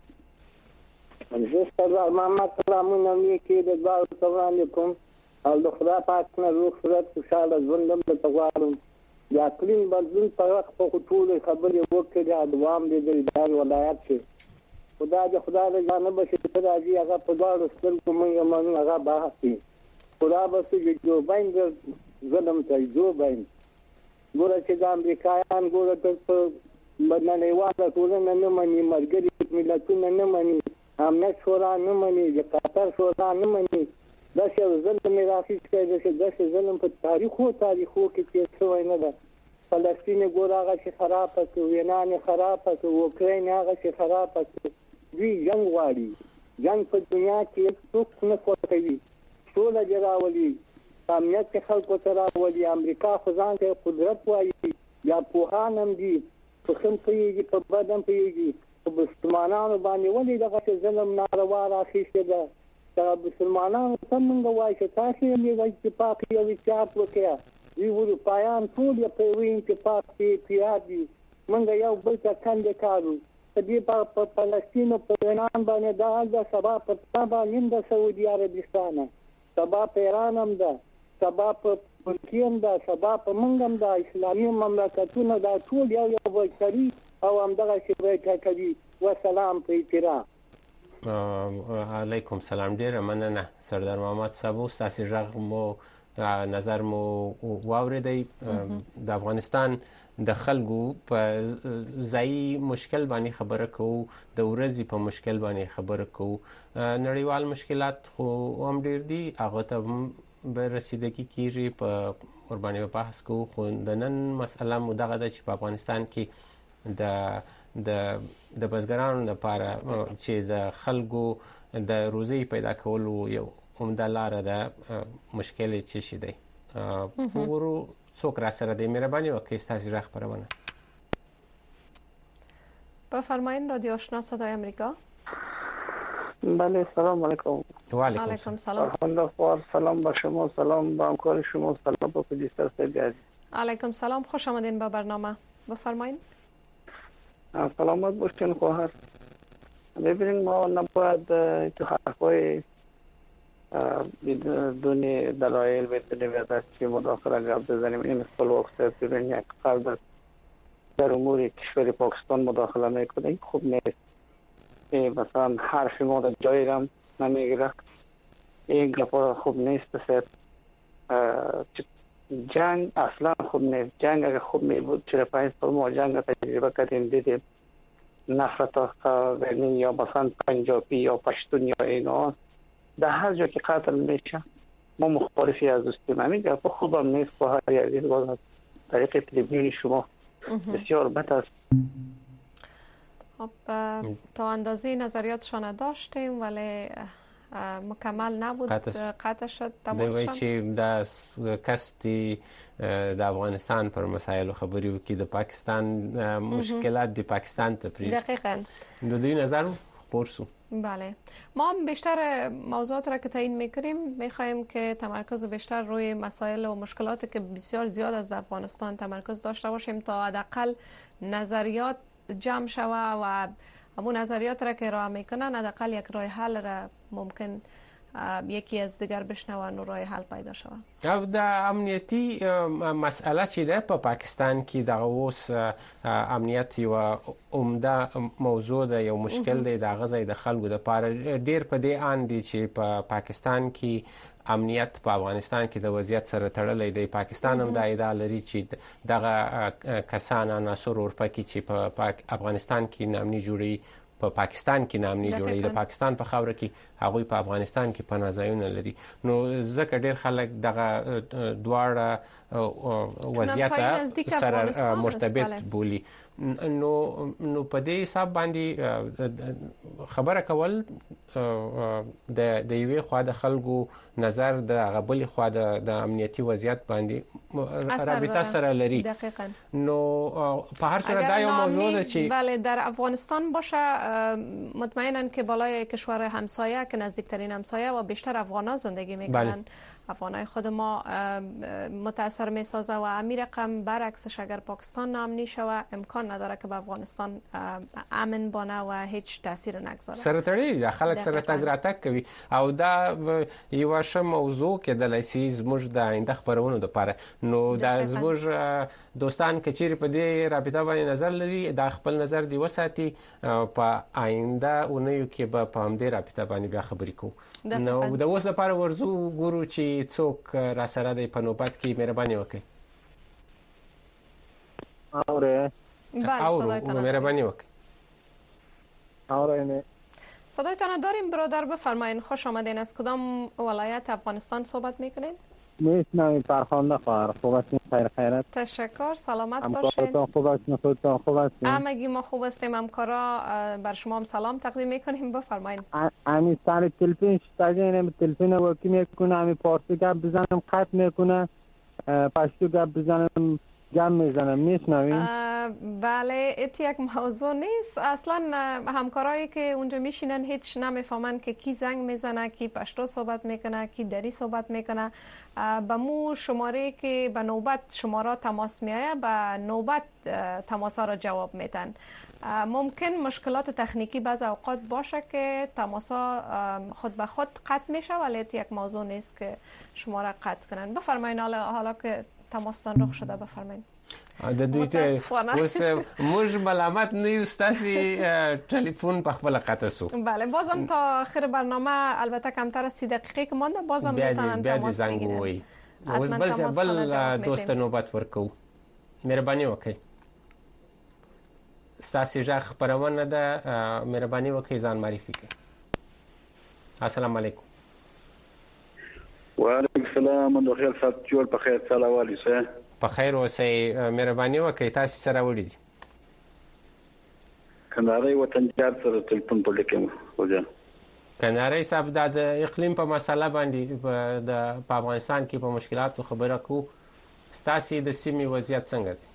زه سلام محمد سلامونه لیکي د دوه سلام کوم او د خدا پاک نه روغ صورت خوشاله ژوند د تغوارم یا کلین بدلون په وخت په ټول خبرې وکړي د دوام د دلدار ولایت کې خدا دې خدا دې نه بشي ته راځي هغه په دواړو سترګو موږ موږ هغه باسي خدا به چې جو باندې ظلم کوي جو باندې ګوره چې د امریکایان ګوره ته بدننیواله ټولنه نه مني مرګري ملتونه نه مني امنیت شورا نه مني د قطر شورا نه مني دا چې ظلم راځي چې دا چې ظلم په تاریخو تاریخو کې چې څه نه ده. فلسطین ګوره هغه چې خراب کړ یونان خراب کړ اوکراین هغه چې خراب کړ دوی جنگ غواړي. جنگ په دنیا کې څوک نه کوي ټول جراولي امنیت خلکو ته راولي. امریکا خو ځان ته قدرت وایي یا پوهان هم دي په خم کوي په بدن پیږي په مسلمانانو باندې ولې دغه ظلم ناروا راخیسته ده. دا مسلمانانو څنګه وایي چې تاسو یې وایي چې پاک یو اتحاد وکړه وی ورو پایان ټول یې په وین کې پاک کې پیادي منګ یو بل څه څنګه کارو په دې په فلسطین په ایران باندې دا د سبا په تابع هند سعودي عربستان سبا په ایران هم ده سبا په ترکیه هم ده سبا په منګم ده اسلامي مملکتونه دا ټول یو یو وکړي او هم دغه شی وکړي. والسلام په احترام. علیکم سلام. ډیره مننه سردار محمد صاحب. تاسو غږ مو نظر مو واورېدی. د افغانستان د خلکو په ځای مشکل باندې خبره کوو د ورځې په مشکل باندې خبره کوو. نړیوال مشکلات خو هم ډیر دي هغه ته به رسیدګي کیږي په قرباني بحث کوو. خو د نن مسله مو دغه ده چې په افغانستان کې د د د بزګرانو لپاره چې د خلکو د روزي پیدا کولو یو عمده لاره ده مشکل چې شي دی. ورو څوک را سره دی. مهرباني وکړئ ستاسو غږ خبرونه. بفرمایید رادیو آشنا صدای آمریکا. بله سلام علیکم. و علیکم سلام. سلام با شما سلام با همکار شما سلام با پروڈیوسر صاحب عزیز. علیکم سلام خوش آمدین به برنامه. بفرمایید. سلامت باشین خواهر. ببینید ما نباید تو حرفای بدون دلایل بدون وجه که مداخله گپ بزنیم. این خپل وقت ببین یک فرد در امور کشور پاکستان مداخله میکنه این خوب نیست. مثلا حرف ما در جایی هم نمیگیره. این گپ خوب نیست. جنگ اصلا خوب نیست. جنگ اگر خوب می بود چرا پنج سال ما جنگ تجربه کردیم دیدیم نفرت بینی یا مثلا پنجابی یا پشتون یا اینا در هر جا که قتل میشه ما مخالفی از دوستیم. همین گپ خوبم نیست. خواهر عزیز باز از طریق تلویزیون شما بسیار بد است. خب تا اندازه نظریاتشان داشتیم ولی مکمل نبود. قطع شد. دوی چې د کستی د افغانستان پر مسایل خبري وکړي د پاکستان مشکلات د پاکستان ته پریږدي. دقیقاً. د دوی نظر پرسو. بله ما هم بیشتر موضوعات را که تعیین میکنیم میخواهیم که تمرکز بیشتر روی مسائل و مشکلاتی که بسیار زیاد از افغانستان تمرکز داشته باشیم تا حداقل نظریات جمع شوه و همون نظریات را که ارائه میکنن حداقل یک راه حل را ممکن یکی از دیگر بشنون و راه حل پیدا شود. او د امنیتی مسئله چې ده په پاکستان کې د اوس امنیت یو عمده موضوع ده یو مشکل دی د غزې د خلکو لپاره ډیر په دې ان دي چې په پاکستان کې امنیت په افغانستان کې د وضعیت سره تړلې دی. پاکستان هم د ادعا لري چې دغه کسان عناصر ورپکې چې په افغانستان کې نامني جوړي په پاکستان کې نامني جوړي د پاکستان په خاوره کې هغوی په افغانستان کې پناه ځایونه لري. نو ځکه ډېر خلک دغه دواړه وضعیت سره مرتبط بولي. نو نو په دې حساب باندې خبره کول د د یوې خوا د خلکو نظر د غبلې خوا د امنیتي وضعیت باندې رابطه سره لري. دقیقاً. نو په هر صورت دا یو موضوع ده چې بله در افغانستان باشه مطمئناً که بالای کشور همسایه که نزدیکترین همسایه و بیشتر افغان‌ها زندگی میکنن. افغانای خود ما متاثر میسازه و امیر رقم برعکسش اگر پاکستان نامنی شوه امکان نداره که به افغانستان امن بانه و هیچ تاثیر نگذاره. سره تړي د خلک سره تګ راتګ کوي او دا یو ښه موضوع کې د لسی زموږ د آینده خبرونو لپاره. نو دا زموږ دوستان کچېری په دې رابطه باندې نظر لري دا خپل نظر دی وساتي په آینده اونیو کې به په همدې رابطه باندې بیا خبرې کوو. نو د اوس لپاره ورزو ګورو چې څوک را سره دی په نوبت کې مهرباني وکړئ. اوره بله مهرباني وکړئ. اوره صدایتان داریم برادر بفرمایید. خوش آمدین. از کدام ولایت افغانستان صحبت میکنید؟ میشنوید فرخنده خواهر. خوب هستین؟ خیر خیرت. تشکر. سلامت باشین. همکارتان خوب هستین؟ خودتان خوب هستین؟ همگی ما خوب هستیم. همکارا بر شما هم سلام تقدیم میکنیم. بفرمایید. امی سر تلفن شتاگین تلفن وکی میکنه امی پارسی گپ بزنم قطع میکنه پشتو گپ بزنم جمع میزنم. میشنوید؟ بله ایت یک موضوع نیست. اصلا همکارایی که اونجا میشینن هیچ نمیفهمن که کی زنگ میزنه کی پشتو صحبت میکنه کی دری صحبت میکنه. با مو شماره که به نوبت شماره تماس میایه به نوبت تماسا را جواب میدن. ممکن مشکلات تکنیکی بعض اوقات باشه که تماسا خود به خود قطع میشه ولی ایت یک موضوع نیست که شماره قطع کنن. بفرمایید. حالا که تماستان رخ شده بفرمایید. د دوی ته اوس موږ ملامت نه یو ستاسي ټلیفون په خپل قطع سو. بله بازم تا آخر برنامه البته کمتر از سی دقیقه که مونده بازم میتونن تماس بگیرن. اوس بل بل دوست نوبت ورکو. مهرباني وکړئ. ستاسي ژغ خبرونه ده. مهرباني وکړئ ځان معرفي کړئ. السلام علیکم. وعلیکم السلام. نو خیر صاحب جوړ په خیر سلام علیکم. په خیر اوسئ. مهرباني وکړئ تاسو سره وړي دي. کناري وطن جار سره تلیفون په لیکم وځه. کناري صاحب د اقلیم په مسله باندې د په افغانستان کې په مشکلاتو خبره کو. ستاسو د سیمې وضعیت څنګه دی؟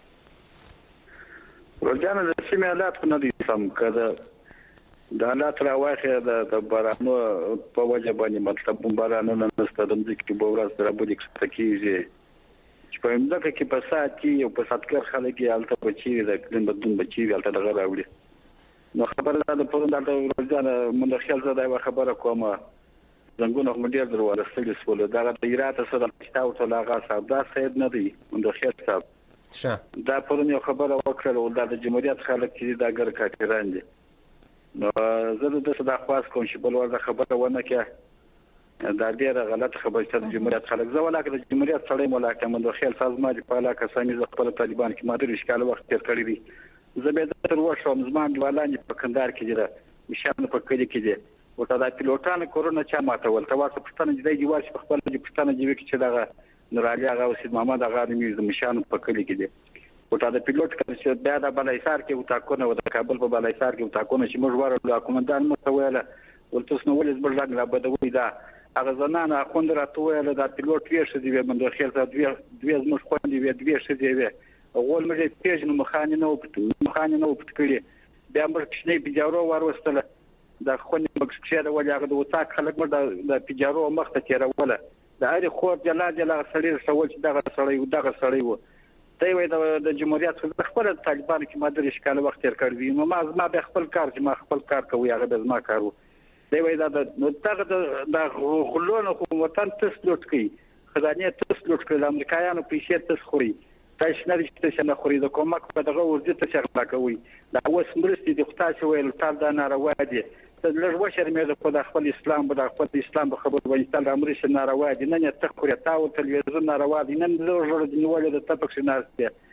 ورځانه د سیمې حالات نه دي سم کده د حالات راوخه د بارانو په وجه باندې مطلب بارانو نه ستدم دي کې بورس در بودی کیږي چې په امدکه کې په سات کې یو په ساتکر خلک یې الته بچی د کلین بدون بچی الته دغه راوړي. نو خبره ده په دغه ورځانه مونږ خیال زده یو خبره کومه زنګونه هم ډیر درو ورسېل سول دا د ایرات سره کتاب ته لاغه صاحب دا سید نه دی مونږ خیال صاحب شه دا په یو خبره وکړه د جمهوریت خلک چې دا ګر کاټران دي. نو زه د څه د خواص کوم چې بل ورته خبره ونه کې دا ډیره غلط خبره چې د جمهوریت خلک زه ولاکه د جمهوریت سره ملاقات مند خیال سازمان په علاقه سامي ز خپل طالبان کې ماده اشکال وخت تیر کړی دي. زه به تر وښوم زمان دیوالان په کندهار کې دي مشان په کلی کې دي او دا پیلوټان کورونا چا ماته ولته واسه پښتنه دی دیوال په خپل د پښتنه دی چې دا نورالي هغه او سید محمد هغه د مشان په کلی کې دي او دا پیلوټ چې بیا د بلایسار کې وتاکونه او د کابل په بلایسار کې وتاکونه چې موږ ورته کومندان مو ته ویل ولته نو ولې زبر لاګ لا بدوي دا هغه زنانه خوند راته ویل دا پیلوټ ویښ دی به من خیر ته دوی دوی زموږ خوندې وی دوی شه دی اول مې پیژ نو مخانه نو پټ مخانه نو پټ کړی بیا موږ کښنی پیجارو وروستله دا خوندې مکسکشه دا ولې هغه د وتاک خلک مړ د پیجارو مخ ته تیروله دا اړ خور جلا جلا سړی سوال چې دغه سړی دغه سړی و دی وای د جمهوریت خپل طالبان کې ماده اشکال وخت تر کړی نو ما زما به خپل کار چې ما خپل کار کوي هغه به زما کارو دی وای دا نو دغه د غلون حکومتان تسلوټ کوي خزانه تسلوټ کوي امریکایانو پیسې تسخوري تاسو نه دې نه خوري د کومک په دغه ورځ ته شغله کوي دا اوس مرستې د خدای ویل تل دا ناروا دي د لږ وشر مې په خپل اسلام په خپل اسلام په خبر وایي تل امریکا ناروا دي نه نه تخوري تاو تلویزیون ناروا دي نن زه ورته نیولې د تپک شناسته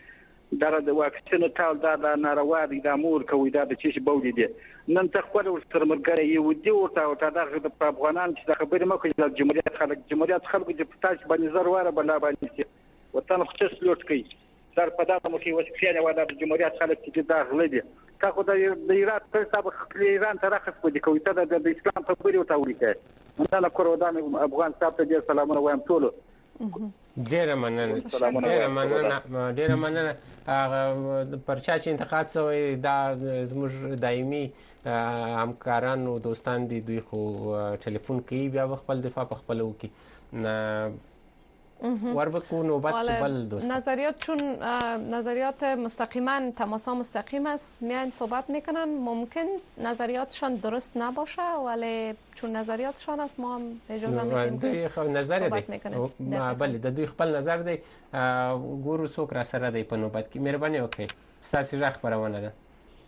دا د واکسین ټال دا د ناروا دي د امور کوي دا د چی بولي دي نن تخپل ورسره مرګره یو دی او تا او تا د افغانان چې د خبرې مکه د جمهوریت خلک جمهوریت خلکو د پتاش باندې زر واره بلا باندې وطن خصوص لوټ کوي در په دغه مخې وسخیانه و د جمهوریت خلک چې دا غلي دي تا خو د ایران په حساب خپل ایران ته راخص کو دي کوي ته د اسلام په بری او تاوري کوي نن کورودان افغان صاحب ته سلامونه وایم ټول ډیره مننه ډیره مننه ډیره مننه هغه پرچا چې انتقاد شوی دا زموږ دایمي همکاران او دوستان دي دوی خو ټلیفون کوي بیا خپل دفاع په خپل وکي وربکو نوبت بل دوست نظریات چون نظریات مستقیما تماس مستقیم است میان صحبت میکنن ممکن نظریاتشان درست نباشه ولی چون نظریاتشان است ما هم اجازه میدیم که صحبت میکنیم بله د دوی خپل نظر دی ګورو څوک را سره دی په نوبت کې مهرباني وکړئ ستاسو غږ خپرونه ده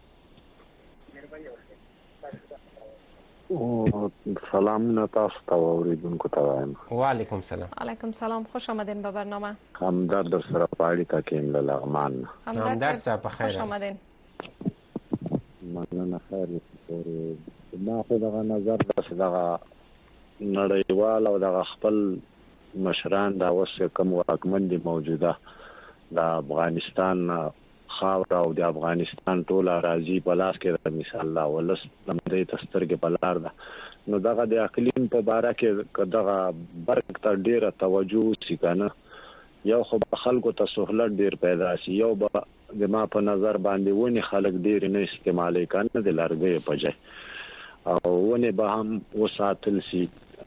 سلام تاسو ته اوریدونکو ته وایم وعلیکم سلام علیکم سلام خوش آمدین به برنامه همدرد در سره پاړی تا کې ام لغمان همدرد صاحب بخیر خوش آمدین مننه خیر ما خو دغه نظر د دغه نړیوال او دغه خپل مشران دا اوس کوم واکمن دي موجوده د افغانستان خاور او د افغانستان ټول راځي په لاس کې مثال الله ولس لمدې تسترګې په لار ده نو دغه د اقلیم په باره کې دغه برک ته ډیره توجه شي کنه یو خو خلکو ته سہولت ډیر پیدا شي یو به د ما په نظر باندې ونی خلک ډیر نه استعمالي کنه د لارګي په ځای او ونی به هم وساتل شي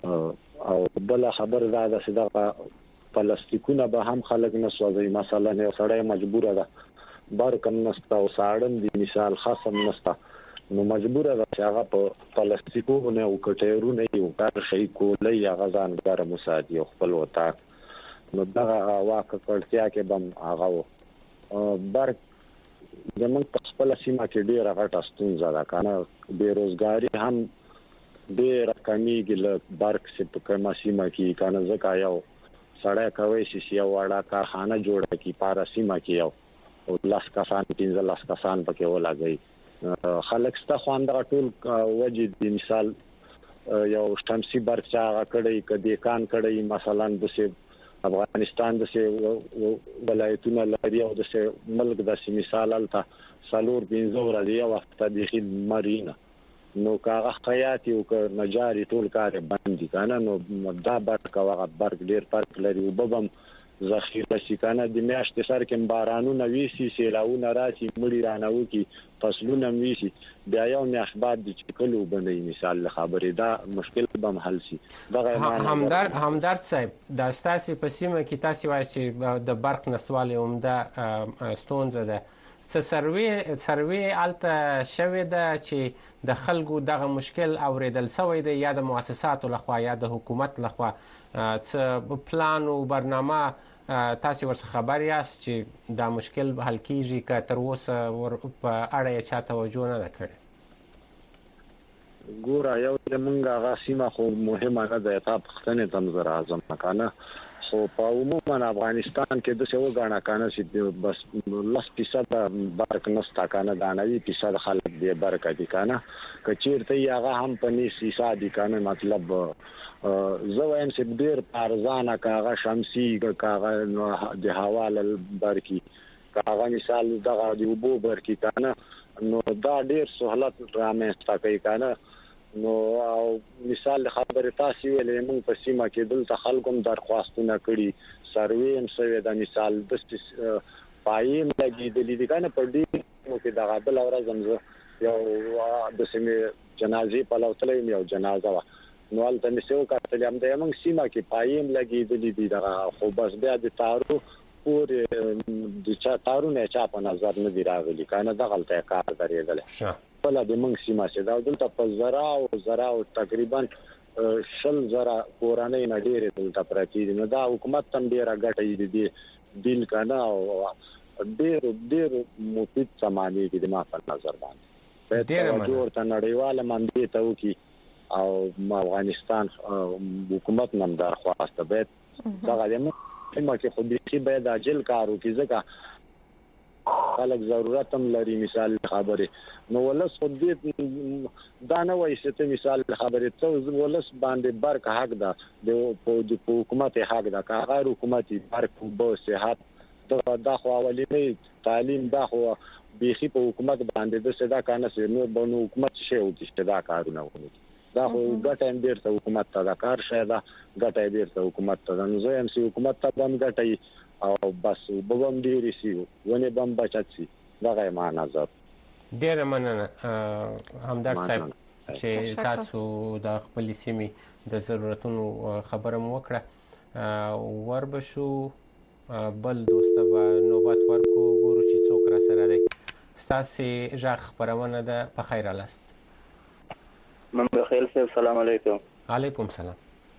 او بل خبر دا ده چې دغه پلاستیکونه به هم خلک نه سوځي مثلا یو سړی مجبور ده بارکم نستا او ساړن دی مثال خاصم نستا نو مجبور ده چې هغه په پلاستیکو نه او کټیرونه یو کار شي کولای هغه ځان ګر مساعد یو خپل وتا نو دغه واقع کړتیا کې بم هغه برک زمونږ په خپل سیمه کې ډیر غټه ستونزه ده کنه بیروزګاری هم ډیر کمیږي له برک څخه په کومه سیمه کې کنه ځکه یو سړی کوي چې یو وړه کارخانه جوړه کی پارا سیمه کې یو او لاس کسان پینځه لاس کسان پکې ولاګي خلک ستا خواندغه ټول وجد د مثال یو شمسي برق چا کړی کدي کان کړی مثلا د افغانستان د ولایتونو لري او د ملک د مثال الته سالور پینځه ورځې وخت د خید مرینا نو کاغه خیاطي او نجاري ټول کار باندې کنه نو دا برق هغه برق ډیر فرق لري وبم ذخیره شي کنه د میاشتې سر کې بارانونه ویسي سیلاونه راشي مړی رانهو کې فصلونه ویسي بیا یو میاشت بعد د چکلو باندې مثال خبرې دا مشکل به حل شي دغه همدرد همدرد صاحب د استاسي په سیمه کې تاسو وایي چې د برق نسوالي عمده ستونزه ده څه سروي سروي الته شوی ده چې د خلکو دغه مشکل اوریدل شوی دی یا د مؤسساتو لخوا یا د حکومت لخوا څه پلان او برنامه تاسو ورڅ خبر یاست چې دا مشکل حل کیږي که تر اوسه په اړه چا توجه نه کړي ګوره یو د مونږه غاسیمه خو مهمه نه ده تاسو پښتنه تم زرا اعظم کنه خو په عموما افغانستان کې د څو غاڼه کنه چې بس لس فیصد برک نستا کنه دا نوي فیصد خلک دی برک دي کنه کچیرته هغه هم په نسی سادي کنه مطلب زه وایم چې ډیر ارزانه کاغه شمسي کاغه د حواله برکی کاغه مثال دغه د وبو برکی کنه نو دا ډیر سہولت رامنځته کوي کنه نو او مثال خبره تاسو ویلې موږ په سیمه کې دلته خلکو درخواستونه کړي سروي هم سوي د مثال د پایم لګي د لیدل کنه په دې مو کې دغه بل ورځ زمزه یو د سیمه جنازې په لوتلې یو جنازه وا نو البته نشو کتل هم د موږ سیمه کې پایم لګي د لیدل دغه خو بس بیا د تارو پورې د چا تارونه چا په نظر نه دی راغلي کنه دغه ته کار درېدل په لاره د موږ سیمه چې دا دلته په زرا او زرا او تقریبا شل زرا کورانه نه ډېر دلته پراتی دي نو دا حکومت تم ډېر غټي دي دل کنه او ډېر ډېر مفید ساماني دي ما په نظر باندې ډېر جوړ ته نړیواله باندې ته وکي او افغانستان حکومت نن درخواست به دا غواړم چې خو دې باید عاجل کار وکړي ځکه خلک ضرورت هم لري مثال خبره نو ولس خو دې دا نه وایي چې مثال خبره ته ولس باندې برک حق ده د حکومت حق ده که غیر حکومتي برک په صحت دا خو اولینی تعلیم دا خو بيخي په حکومت باندې د صدا کانه سره نو بنو حکومت شي او چې دا کارونه کوي دا خو ګټه هم ډیر حکومت ته دا کار شه دا ګټه ډیر حکومت ته نو زه هم سي حکومت ته هم ګټه او بس وبم ډیر سي ونه بم بچت سي دا غي ما نظر ډیر مننه همدرد صاحب چې تاسو د خپل سیمې د ضرورتونو خبره مو وکړه وربشو بل دوسته به نوبت ورکو ګورو چې څوک را سره دی ستاسو ژغ خبرونه ده په خیر الاست من بخیر صاحب سلام علیکم علیکم سلام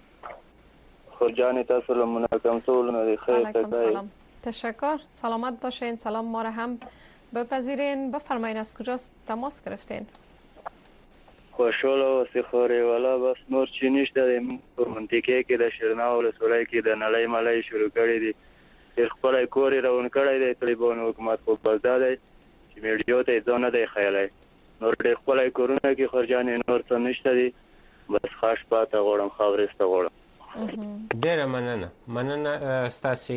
خورجان تاسو له منکم سوال نه خیر علیکم سلام تشکر سلامت باشین سلام ما را هم بپذیرین بفرمایید از کجاست تماس گرفتین خوشحال و سخوری والا بس نور چی نشته دی منطقه کې د شیرنا ولسوالۍ کې د نړۍ ملای شروع کړی دی چې خپل کوري روان کړی دی طالبان حکومت په بلدا دی چې میډیو ته ځونه دی خیالای نور د خپل کورونه کې خرجان نور څه نشته دی بس خاص پاته غوړم خاورسته غوړم ډیر مننه مننه ستاسو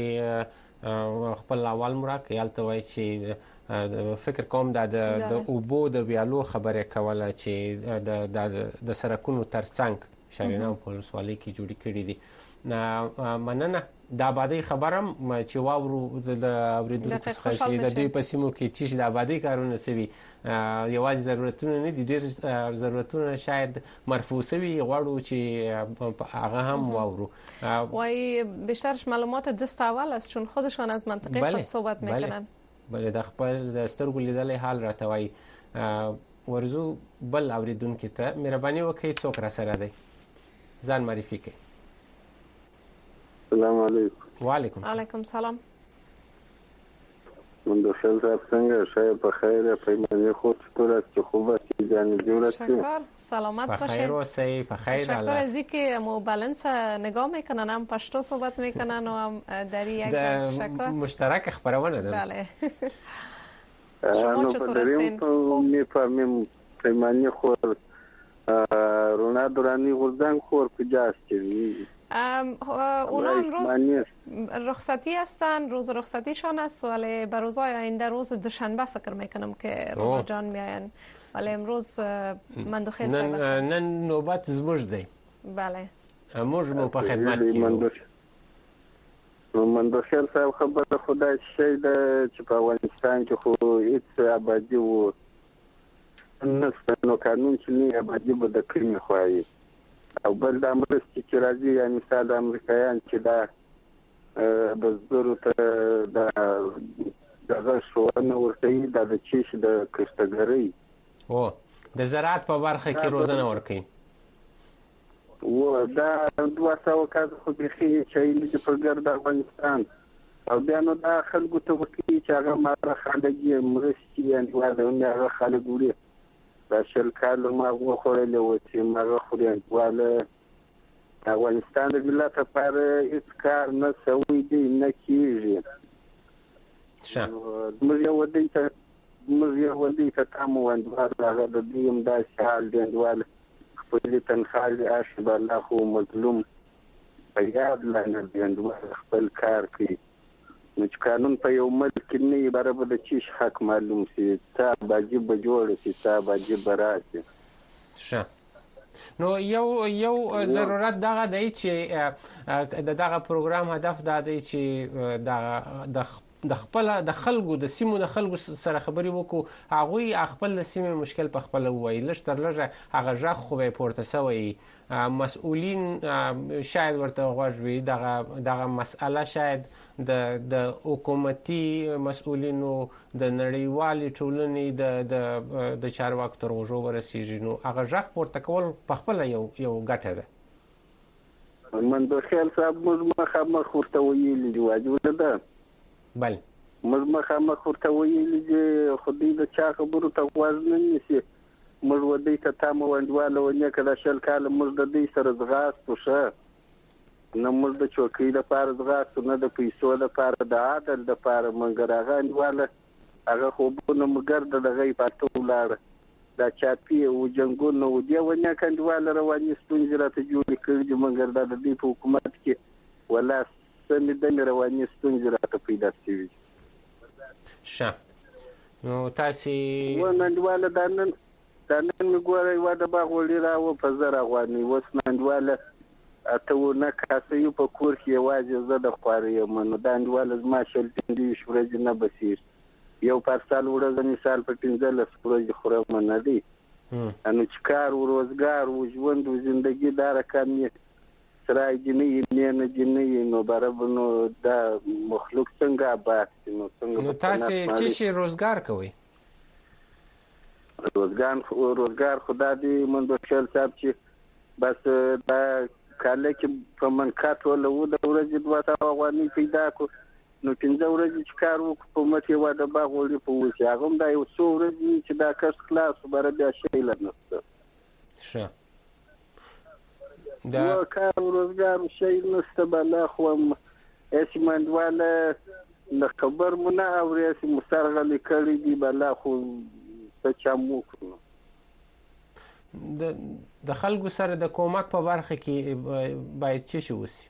خپل اول مراک یالته وای چې فکر کوم د د اوبو د ویالو خبره کوله چې د د سرکونو ترڅنګ شرینا په ولسوالۍ کې جوړی کړی دي مننه د آبادی خبرم چې واورو د اوریدونکو څخه چې د دوی په سیمو کې چې د آبادی کارونه سوي یوازې ضرورتونه نه دي ډېر ضرورتونه شاید مرفوع سوي غواړو چې هغه هم واورو وای بیشترش معلومات دست اول است چون خودشان از منطقه خود صحبت میکنن بله د خپل د سترګو لیدلې حال راته وای ورزو بل اوریدونکو ته مهرباني وکړئ څوک را سره دی ځان معرفي کړئ السلام علیکم وعلیکم علیکم سلام من دخل صاحب څنګه شای په خیر پیمانه خود ټول چې خوبه چې جان جوړه شکر سلامت باشین بخیر اوسئ په خیر الله شکر از اینکه مو بالانس نگاه میکنن هم پشتو صحبت میکنن و هم در یک شکر مشترک خبرونه ده بله شما چطور هستین خوب میفهمیم پیمانه خود رونا دورانی غردن خور کجاست که اونا امروز رخصتی هستن روز رخصتیشان است ولی به روزهای آینده روز دوشنبه فکر میکنم که رونا جان میاین ولی امروز من دو خیل صاحب هستم نن نوبت زموج دی بله موج مو په خدمت کې من دو خیل صاحب خبر خدای شي د چې په افغانستان کې خو هیڅ آبادی و نسته نو قانون چې نه آبادی به د کړی خوایي او بل د امرستي چې راځي یعنی مثال امریکایان چې دا د زرو ته د دغه شوونه ورته د چیش د کشتګری او د زراعت په برخه کې روزنه ورکړي و دا دوه سوه کاز خو بيخي چې د پرګر د افغانستان او بیا نو دا خلکو ته وکړي چې هغه ماره خلګي مرستي یعنی واده نه هغه خلک وړي دا شل کال ما غوښړل و چې ما خوري واله افغانستان د ملت لپاره هیڅ کار نه سوي دي نه کیږي ښه موږ یو ودی ته موږ یو ودی ته تاسو وندوار هغه د دې دا حال دی وال خپل تنخواه اشب الله خو مظلوم پیاد لاندې وندوار خپل کار کوي نو چې قانون په یو ملک نه برابر د چیش حق معلوم سي تا باجی به جوړ سي تا باجی براسي ښه نو یو یو ضرورت دغه دی چې دغه پروګرام هدف دا دی چې د د خپل د خلکو د سیمو د خلکو سره خبري وکړو هغه خپل د سیمې مشکل په خپل وایي لږ تر لږه هغه ځخ خو به پورته سوی مسؤلین شاید ورته غوږ دغه دغه مسأله شاید د د حکومتي مسؤلینو د نړیوالي ټولنې د د د چارواکو تر غوږو ورسیږي نو هغه ځخ پورته کول په خپل یو یو ګټه ده من د خیال صاحب موږ مخامخ ورته ویلي دی واجب ده بله موږ مخامخ ورته ویلي چې خو دې د چا خبرو ته غوږ نه نیسي موږ ودی ته تاسو وندواله ونی کله شل کال موږ د دې سره زغاستو شه نو موږ د چوکۍ لپاره زغاستو نه د پیسو لپاره د عادل لپاره موږ راغلی واله هغه خوبونه مګر دغه پاتو ولاړ دا چاپی او جنگونه او دی ونه کندواله رواني ستونزې راته جوړې کړې دي مګر دا د دې په حکومت کې ولا سمې د رواني ستونزې راته پیدا شوي شه نو تاسو ونندواله دا نن دا نن ګورې و د باغ وړي راو په زر غواني وس نندواله اته نه کاسه یو په کور کې یوازې زه د خوارې منو دا نندواله زما شل دي شورې نه بسیر یو پارسال ورځ مثال په پنځه لس ورځې خورم نه دي انو چې کار او روزګار او ژوند او ژوندۍ دا رقم یې سرای جنې نه نه جنې نو برابر نو دا مخلوق څنګه آباد نو څنګه نو تاسو چې شي روزګار کوي روزګار روزګار خدا دې منډوشل صاحب چې بس دا کله کې په منکات ولا و د ورځې دوه تا غواني پیدا کو نو پنځه ورځې چې کار وکړو په مته و د باغ وړي په وسی هغه هم دا یو څو ورځې چې دا کس خلاص بره بیا شي لنسته شه دا کار روزګار شي نسته بلا خو اسی مندواله د خبر مونږ او ریاست مسترغلي کړی دی بلا خو څه چمو کړو د د خلکو سره د کومک په برخه کې باید څه شي وسی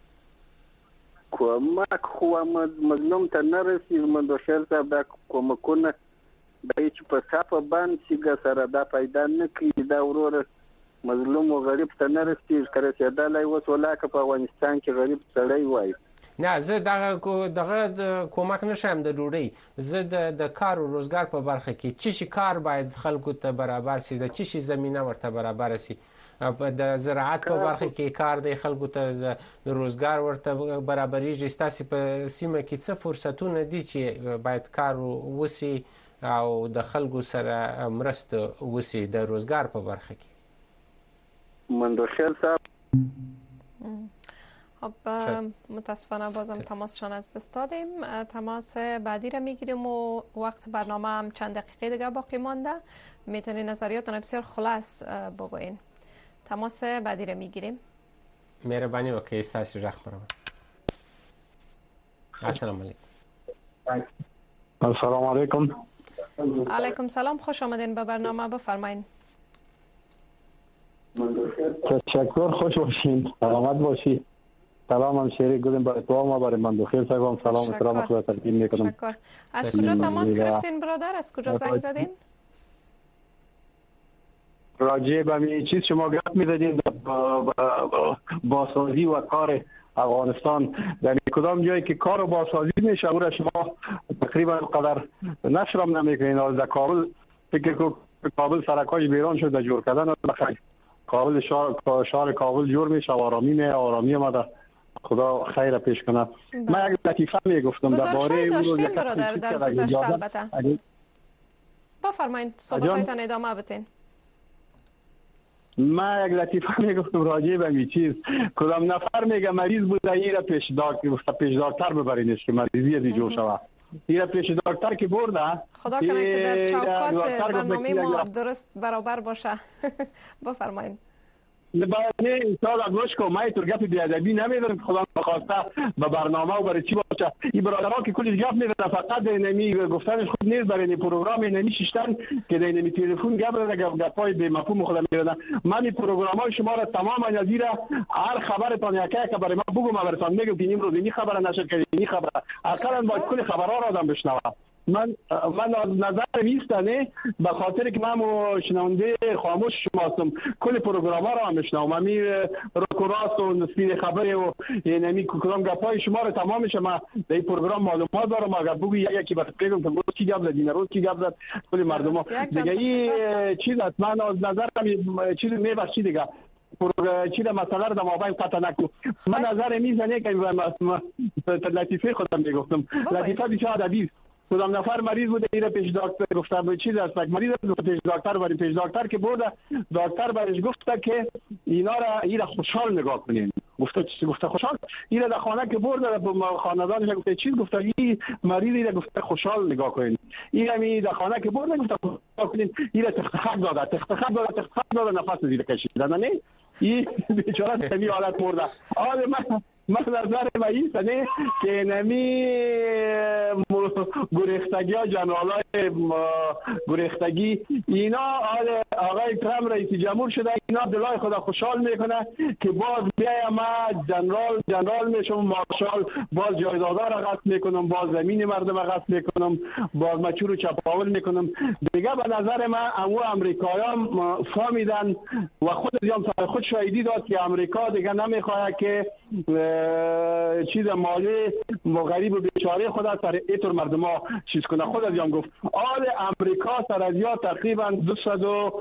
کومک خو مظلوم ته نه رسي منډوشل صاحب دا کومکونه د هیڅ په صفه باندې چې سره دا پیدا نه کوي دا ورور مظلوم او غریب ته نه رسي کړي دا لای وس ولاکه په افغانستان کې غریب سړی وای نه زه دغه دغه کومک نشم د ډوډۍ زه د کار او روزګار په برخه کې چې شي کار باید خلکو ته برابر سي د چې شي زمينه ورته برابر سي د زراعت په برخه کې کار دی خلکو ته د روزګار ورته برابرېږي ستاسو په سیمه کې څه فرصتونه دي چې باید کار وسی او د خلکو سره مرسته وسی د روزګار په برخه کې منډوشل صاحب خب متاسفانه بازم تماسشان از دست دادیم تماس بعدی را میگیریم و وقت برنامه هم چند دقیقه دیگه باقی مانده میتونین نظریاتون بسیار خلاص بگوین تماس بعدی را میگیریم مهربانی وکړئ ستاسو غږ خبره السلام علیکم السلام علیکم علیکم سلام خوش آمدین به برنامه بفرمایید تشکر خوش باشین سلامت باشید سلام همشهری گلم برای تو ما برای من بخیر سلام سلام احترام خدا تقدیم میکنم تشکر از کجا تماس گرفتین برادر از کجا زنگ زدین راجع به می چیز شما گپ می‌زدین بازسازی و کار افغانستان در کدام جایی که کار و بازسازی میشه اون شما تقریبا قدر نشرم نمیکنین از کابل فکر کنم کابل سرکای بیرون شده جور کردن بخیر کابل شهر شهر کابل جور میشه آرامی می آرامی ما خدا خیر پیش کنه من یک لطیفه میگفتم درباره اون رو برادر در گذشته البته بفرمایید صحبتاتون ادامه بدین من یک لطیفه میگفتم راجع به می چیز کدام نفر میگه مریض بوده ایره پیش دکتر پیش دکتر ببرینش که مریضی از جور شوه ایره پیش دکتر که برده خدا کنه که در چوکات برنامه ما درست برابر باشه بفرمایید نه استاد گوش کو ما تو گپ بی ادبی نمیذارم خدا بخواسته به برنامه و برای چی باشه این برادرها که کلی گپ میزنن فقط نمی گفتنش خود نیست برای این پروگرام نمی ششتن که در این تلفن گپ زدن گپای به مفهوم خدا میدن من این پروگرام شما را تمام نظیر هر خبرتان یکه که برای ما بگم براتون میگم که امروز این خبر نشد که این خبر اصلا باید کلی خبرها را آدم بشنوه من من نظر میستنه به خاطر که من شنونده خاموش شما هستم کل پروگرام ها را میشنوم من می رکوراست و نسبی خبری و یعنی کدام گپای شما رو تمامش ما در این پروگرام معلومات دارم اگر بگی یکی بس بگم که روز کی گپ زد این روز کی گپ زد کل مردم دیگه این چیز است من از نظر چیز میبخشید دیگه چی ده مسئله رو در مابین قطع نکنم من نظر میزنه که لطیفه خودم میگفتم لطیفه بیشتر ادبی کدام نفر مریض بوده ایره پیش دکتر گفته به چیز است مریض بود پیش دکتر برای پیش دکتر که بوده دکتر برش گفته که اینا را ایره خوشحال نگاه کنین گفته چی گفته خوشحال ایره در خانه که برده خاندانش گفته چیز گفته این مریض ایره گفته خوشحال نگاه کنین ایره می در خانه که برده گفته خوشحال کنین ایره تختخک داده تختخک داده تختخک داده نفس زیر کشید نه این بیچاره تمی حالت برده آره من من نظر به این سنه که نمی گریختگی ها جنرال های گریختگی اینا حال آقای ترامپ رئیس جمهور شده اینا دلای خدا خوشحال میکنه که باز بیایم ما جنرال جنرال میشم مارشال باز جایدادا را غصب میکنم باز زمین مردم را غصب میکنم باز مچور رو چپاول میکنم دیگه به نظر من امو امریکایان فهمیدن و خود دیام سر خود شاهدی داد که امریکا دیگه نمیخواد که چیز مالی غریب و بیچاره خود سر ایتور مردم ها چیز کنه. خود دیام گفت آل امریکا سر از یا تقریبا دویست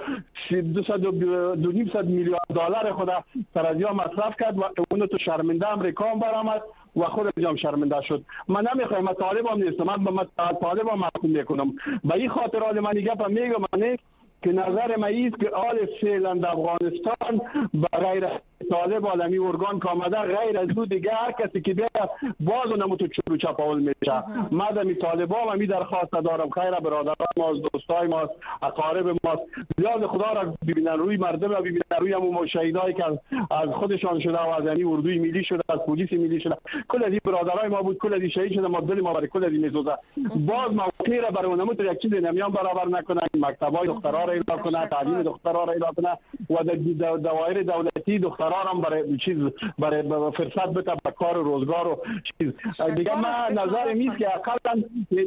میلیارد دلار خود سر از یا مصرف کرد و اون تو شرمنده امریکا هم برآمد و خود دیام شرمنده شد. من نمیخوایم من طالب هم نیستم من به طالب هم محکوم میکنم به این خاطر حال من گپ میگم من که نظر من است که آل فعلا در افغانستان به غیر طالب عالمی ارگان که آمده غیر از دو دیگه هر کسی که بیا باز اونمو تو چلو چپاول میشه. مدمی طالبا و می درخواست دارم خیر برادران ماست دوستای ماست اقارب ماست زیاد خدا را ببینن روی مردم را ببینن روی همون شهیدایی که از خودشان شده و از یعنی اردوی ملی شده از پلیس ملی شده کل از این برادرای ما بود کل از این شهید شده ما دل ما برای کل از این میسوزه. باز موقعی را برای اونمو تو یک چیز نمیان برابر نکنن مکتبای دخترها را اعلام کنه تعلیم دخترها را اعلام کنه و در دوایر دولتی دخترها هم برای چیز برای فرصت بده به کار و روزگار و چیز دیگه. من نظر میست که اقلا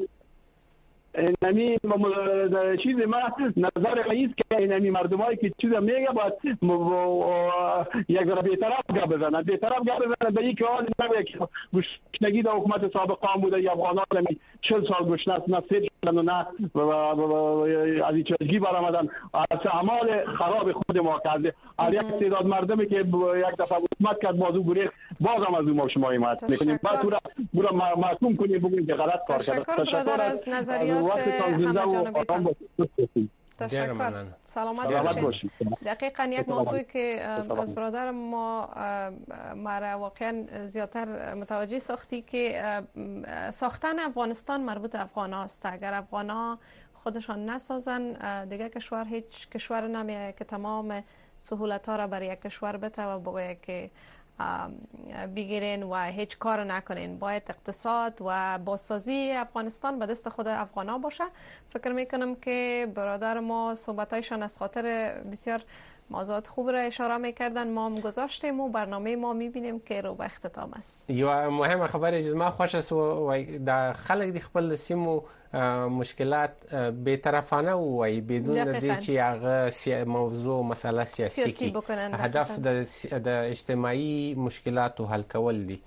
نمی چیز ما نظر رئیس که اینمی مردمایی که چیز میگه باید یک را بی‌طرف گپ بزنن بی‌طرف گپ بزنن به اینکه حال نمیگه که گشنگی در حکومت سابق هم بوده یا افغانان می چهل سال گشنه است نه سیر شدن و نه از این چیزگی برآمدن از اعمال خراب خود ما کرده. هر یک تعداد مردمی که یک دفعه حکومت کرد بازو گریخت باز هم از اون ما شما حمایت میکنیم بعد تو را محکوم کنیم بگیم که غلط کار کرده. تشکر از نظریات همه جانبیتان. تشکر. سلامت باشید. دقیقاً یک موضوعی که از برادر ما مرا واقعا زیادتر متوجه ساختی که ساختن افغانستان مربوط افغان است. اگر افغان ها خودشان نسازن دیگه کشور هیچ کشور نمیه که تمام سهولت ها را برای یک کشور بده و بگویه که بگیرین و هیچ کار نکنین. باید اقتصاد و بازسازی افغانستان به دست خود افغان ها باشه. فکر میکنم که برادر ما صحبتایشان از خاطر بسیار موضوعات خوب را اشاره میکردن ما هم گذاشتیم و برنامه ما میبینیم که رو به اختتام است. یو مهمه خبره چې ما خوښه سو د خلک د خپل سیمو مشکلات به طرفانه وای بدون د چې هغه موضوع مسله سیاسي سیاسی بکنن. هدف د د اجتماعي مشکلاتو حل کول دي.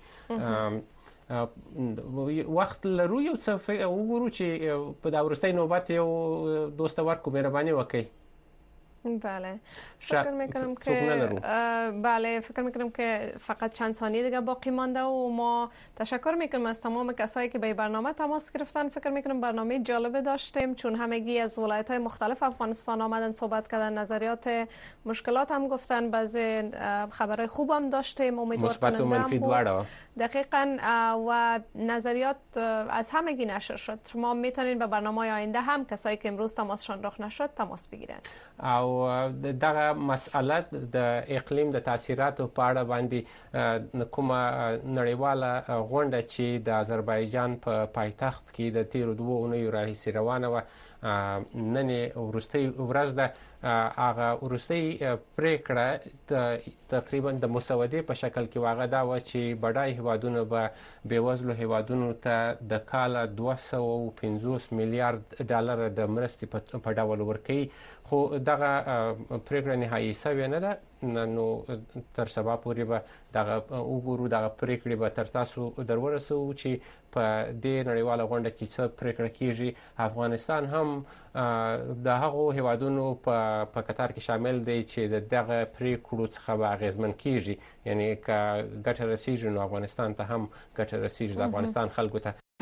وخت لرو یو څه وګورو چې په دا ورستۍ نوبت یو دوست ورکو مهرباني وکړي. بله فکر میکنم که بله فکر میکنم که فقط چند ثانیه دیگه باقی مانده و ما تشکر میکنم از تمام کسایی که به برنامه تماس گرفتن. فکر میکنم برنامه جالبه داشتیم چون همگی از ولایت های مختلف افغانستان آمدن صحبت کردن نظریات مشکلات هم گفتن بعضی خبرهای خوب هم داشتیم امیدوار کننده بود. دقیقاً و نظریات از همگی نشر شد. شما میتونین به برنامه آینده هم کسایی که امروز تماسشان رخ نشد تماس بگیرن. او دغه مسئله د اقلیم د تاثیراتو په اړه باندې کومه نړیواله غونډه چې د آذربایجان په پایتخت کې د تیرو دوه اونیو راهیسې روانه وه نن وروستۍ ورځ ده هغه وروستۍ پریکړه تقریبا د مسودې په شکل کې واغه دا و چې بډای هیوادونه به بیوزلو هیوادونو ته د کال دوه سوه و پنځوس میلیارد ډالر د مرستې په ډول ورکوي خو دغه پریکړه نهایي سوې نه ده. نو تر سبا پورې به دغه وګورو دغه پریکړې به تر تاسو در ورسوو چې په دې نړیواله غونډه کې څه پریکړه کیږي. افغانستان هم د هغو هیوادونو په په قطار کې شامل دی چې د دغه پریکړو څخه به اغیزمن کیږي. یعنی که ګټه رسیږي نو افغانستان ته هم ګټه رسیږي د افغانستان خلکو ته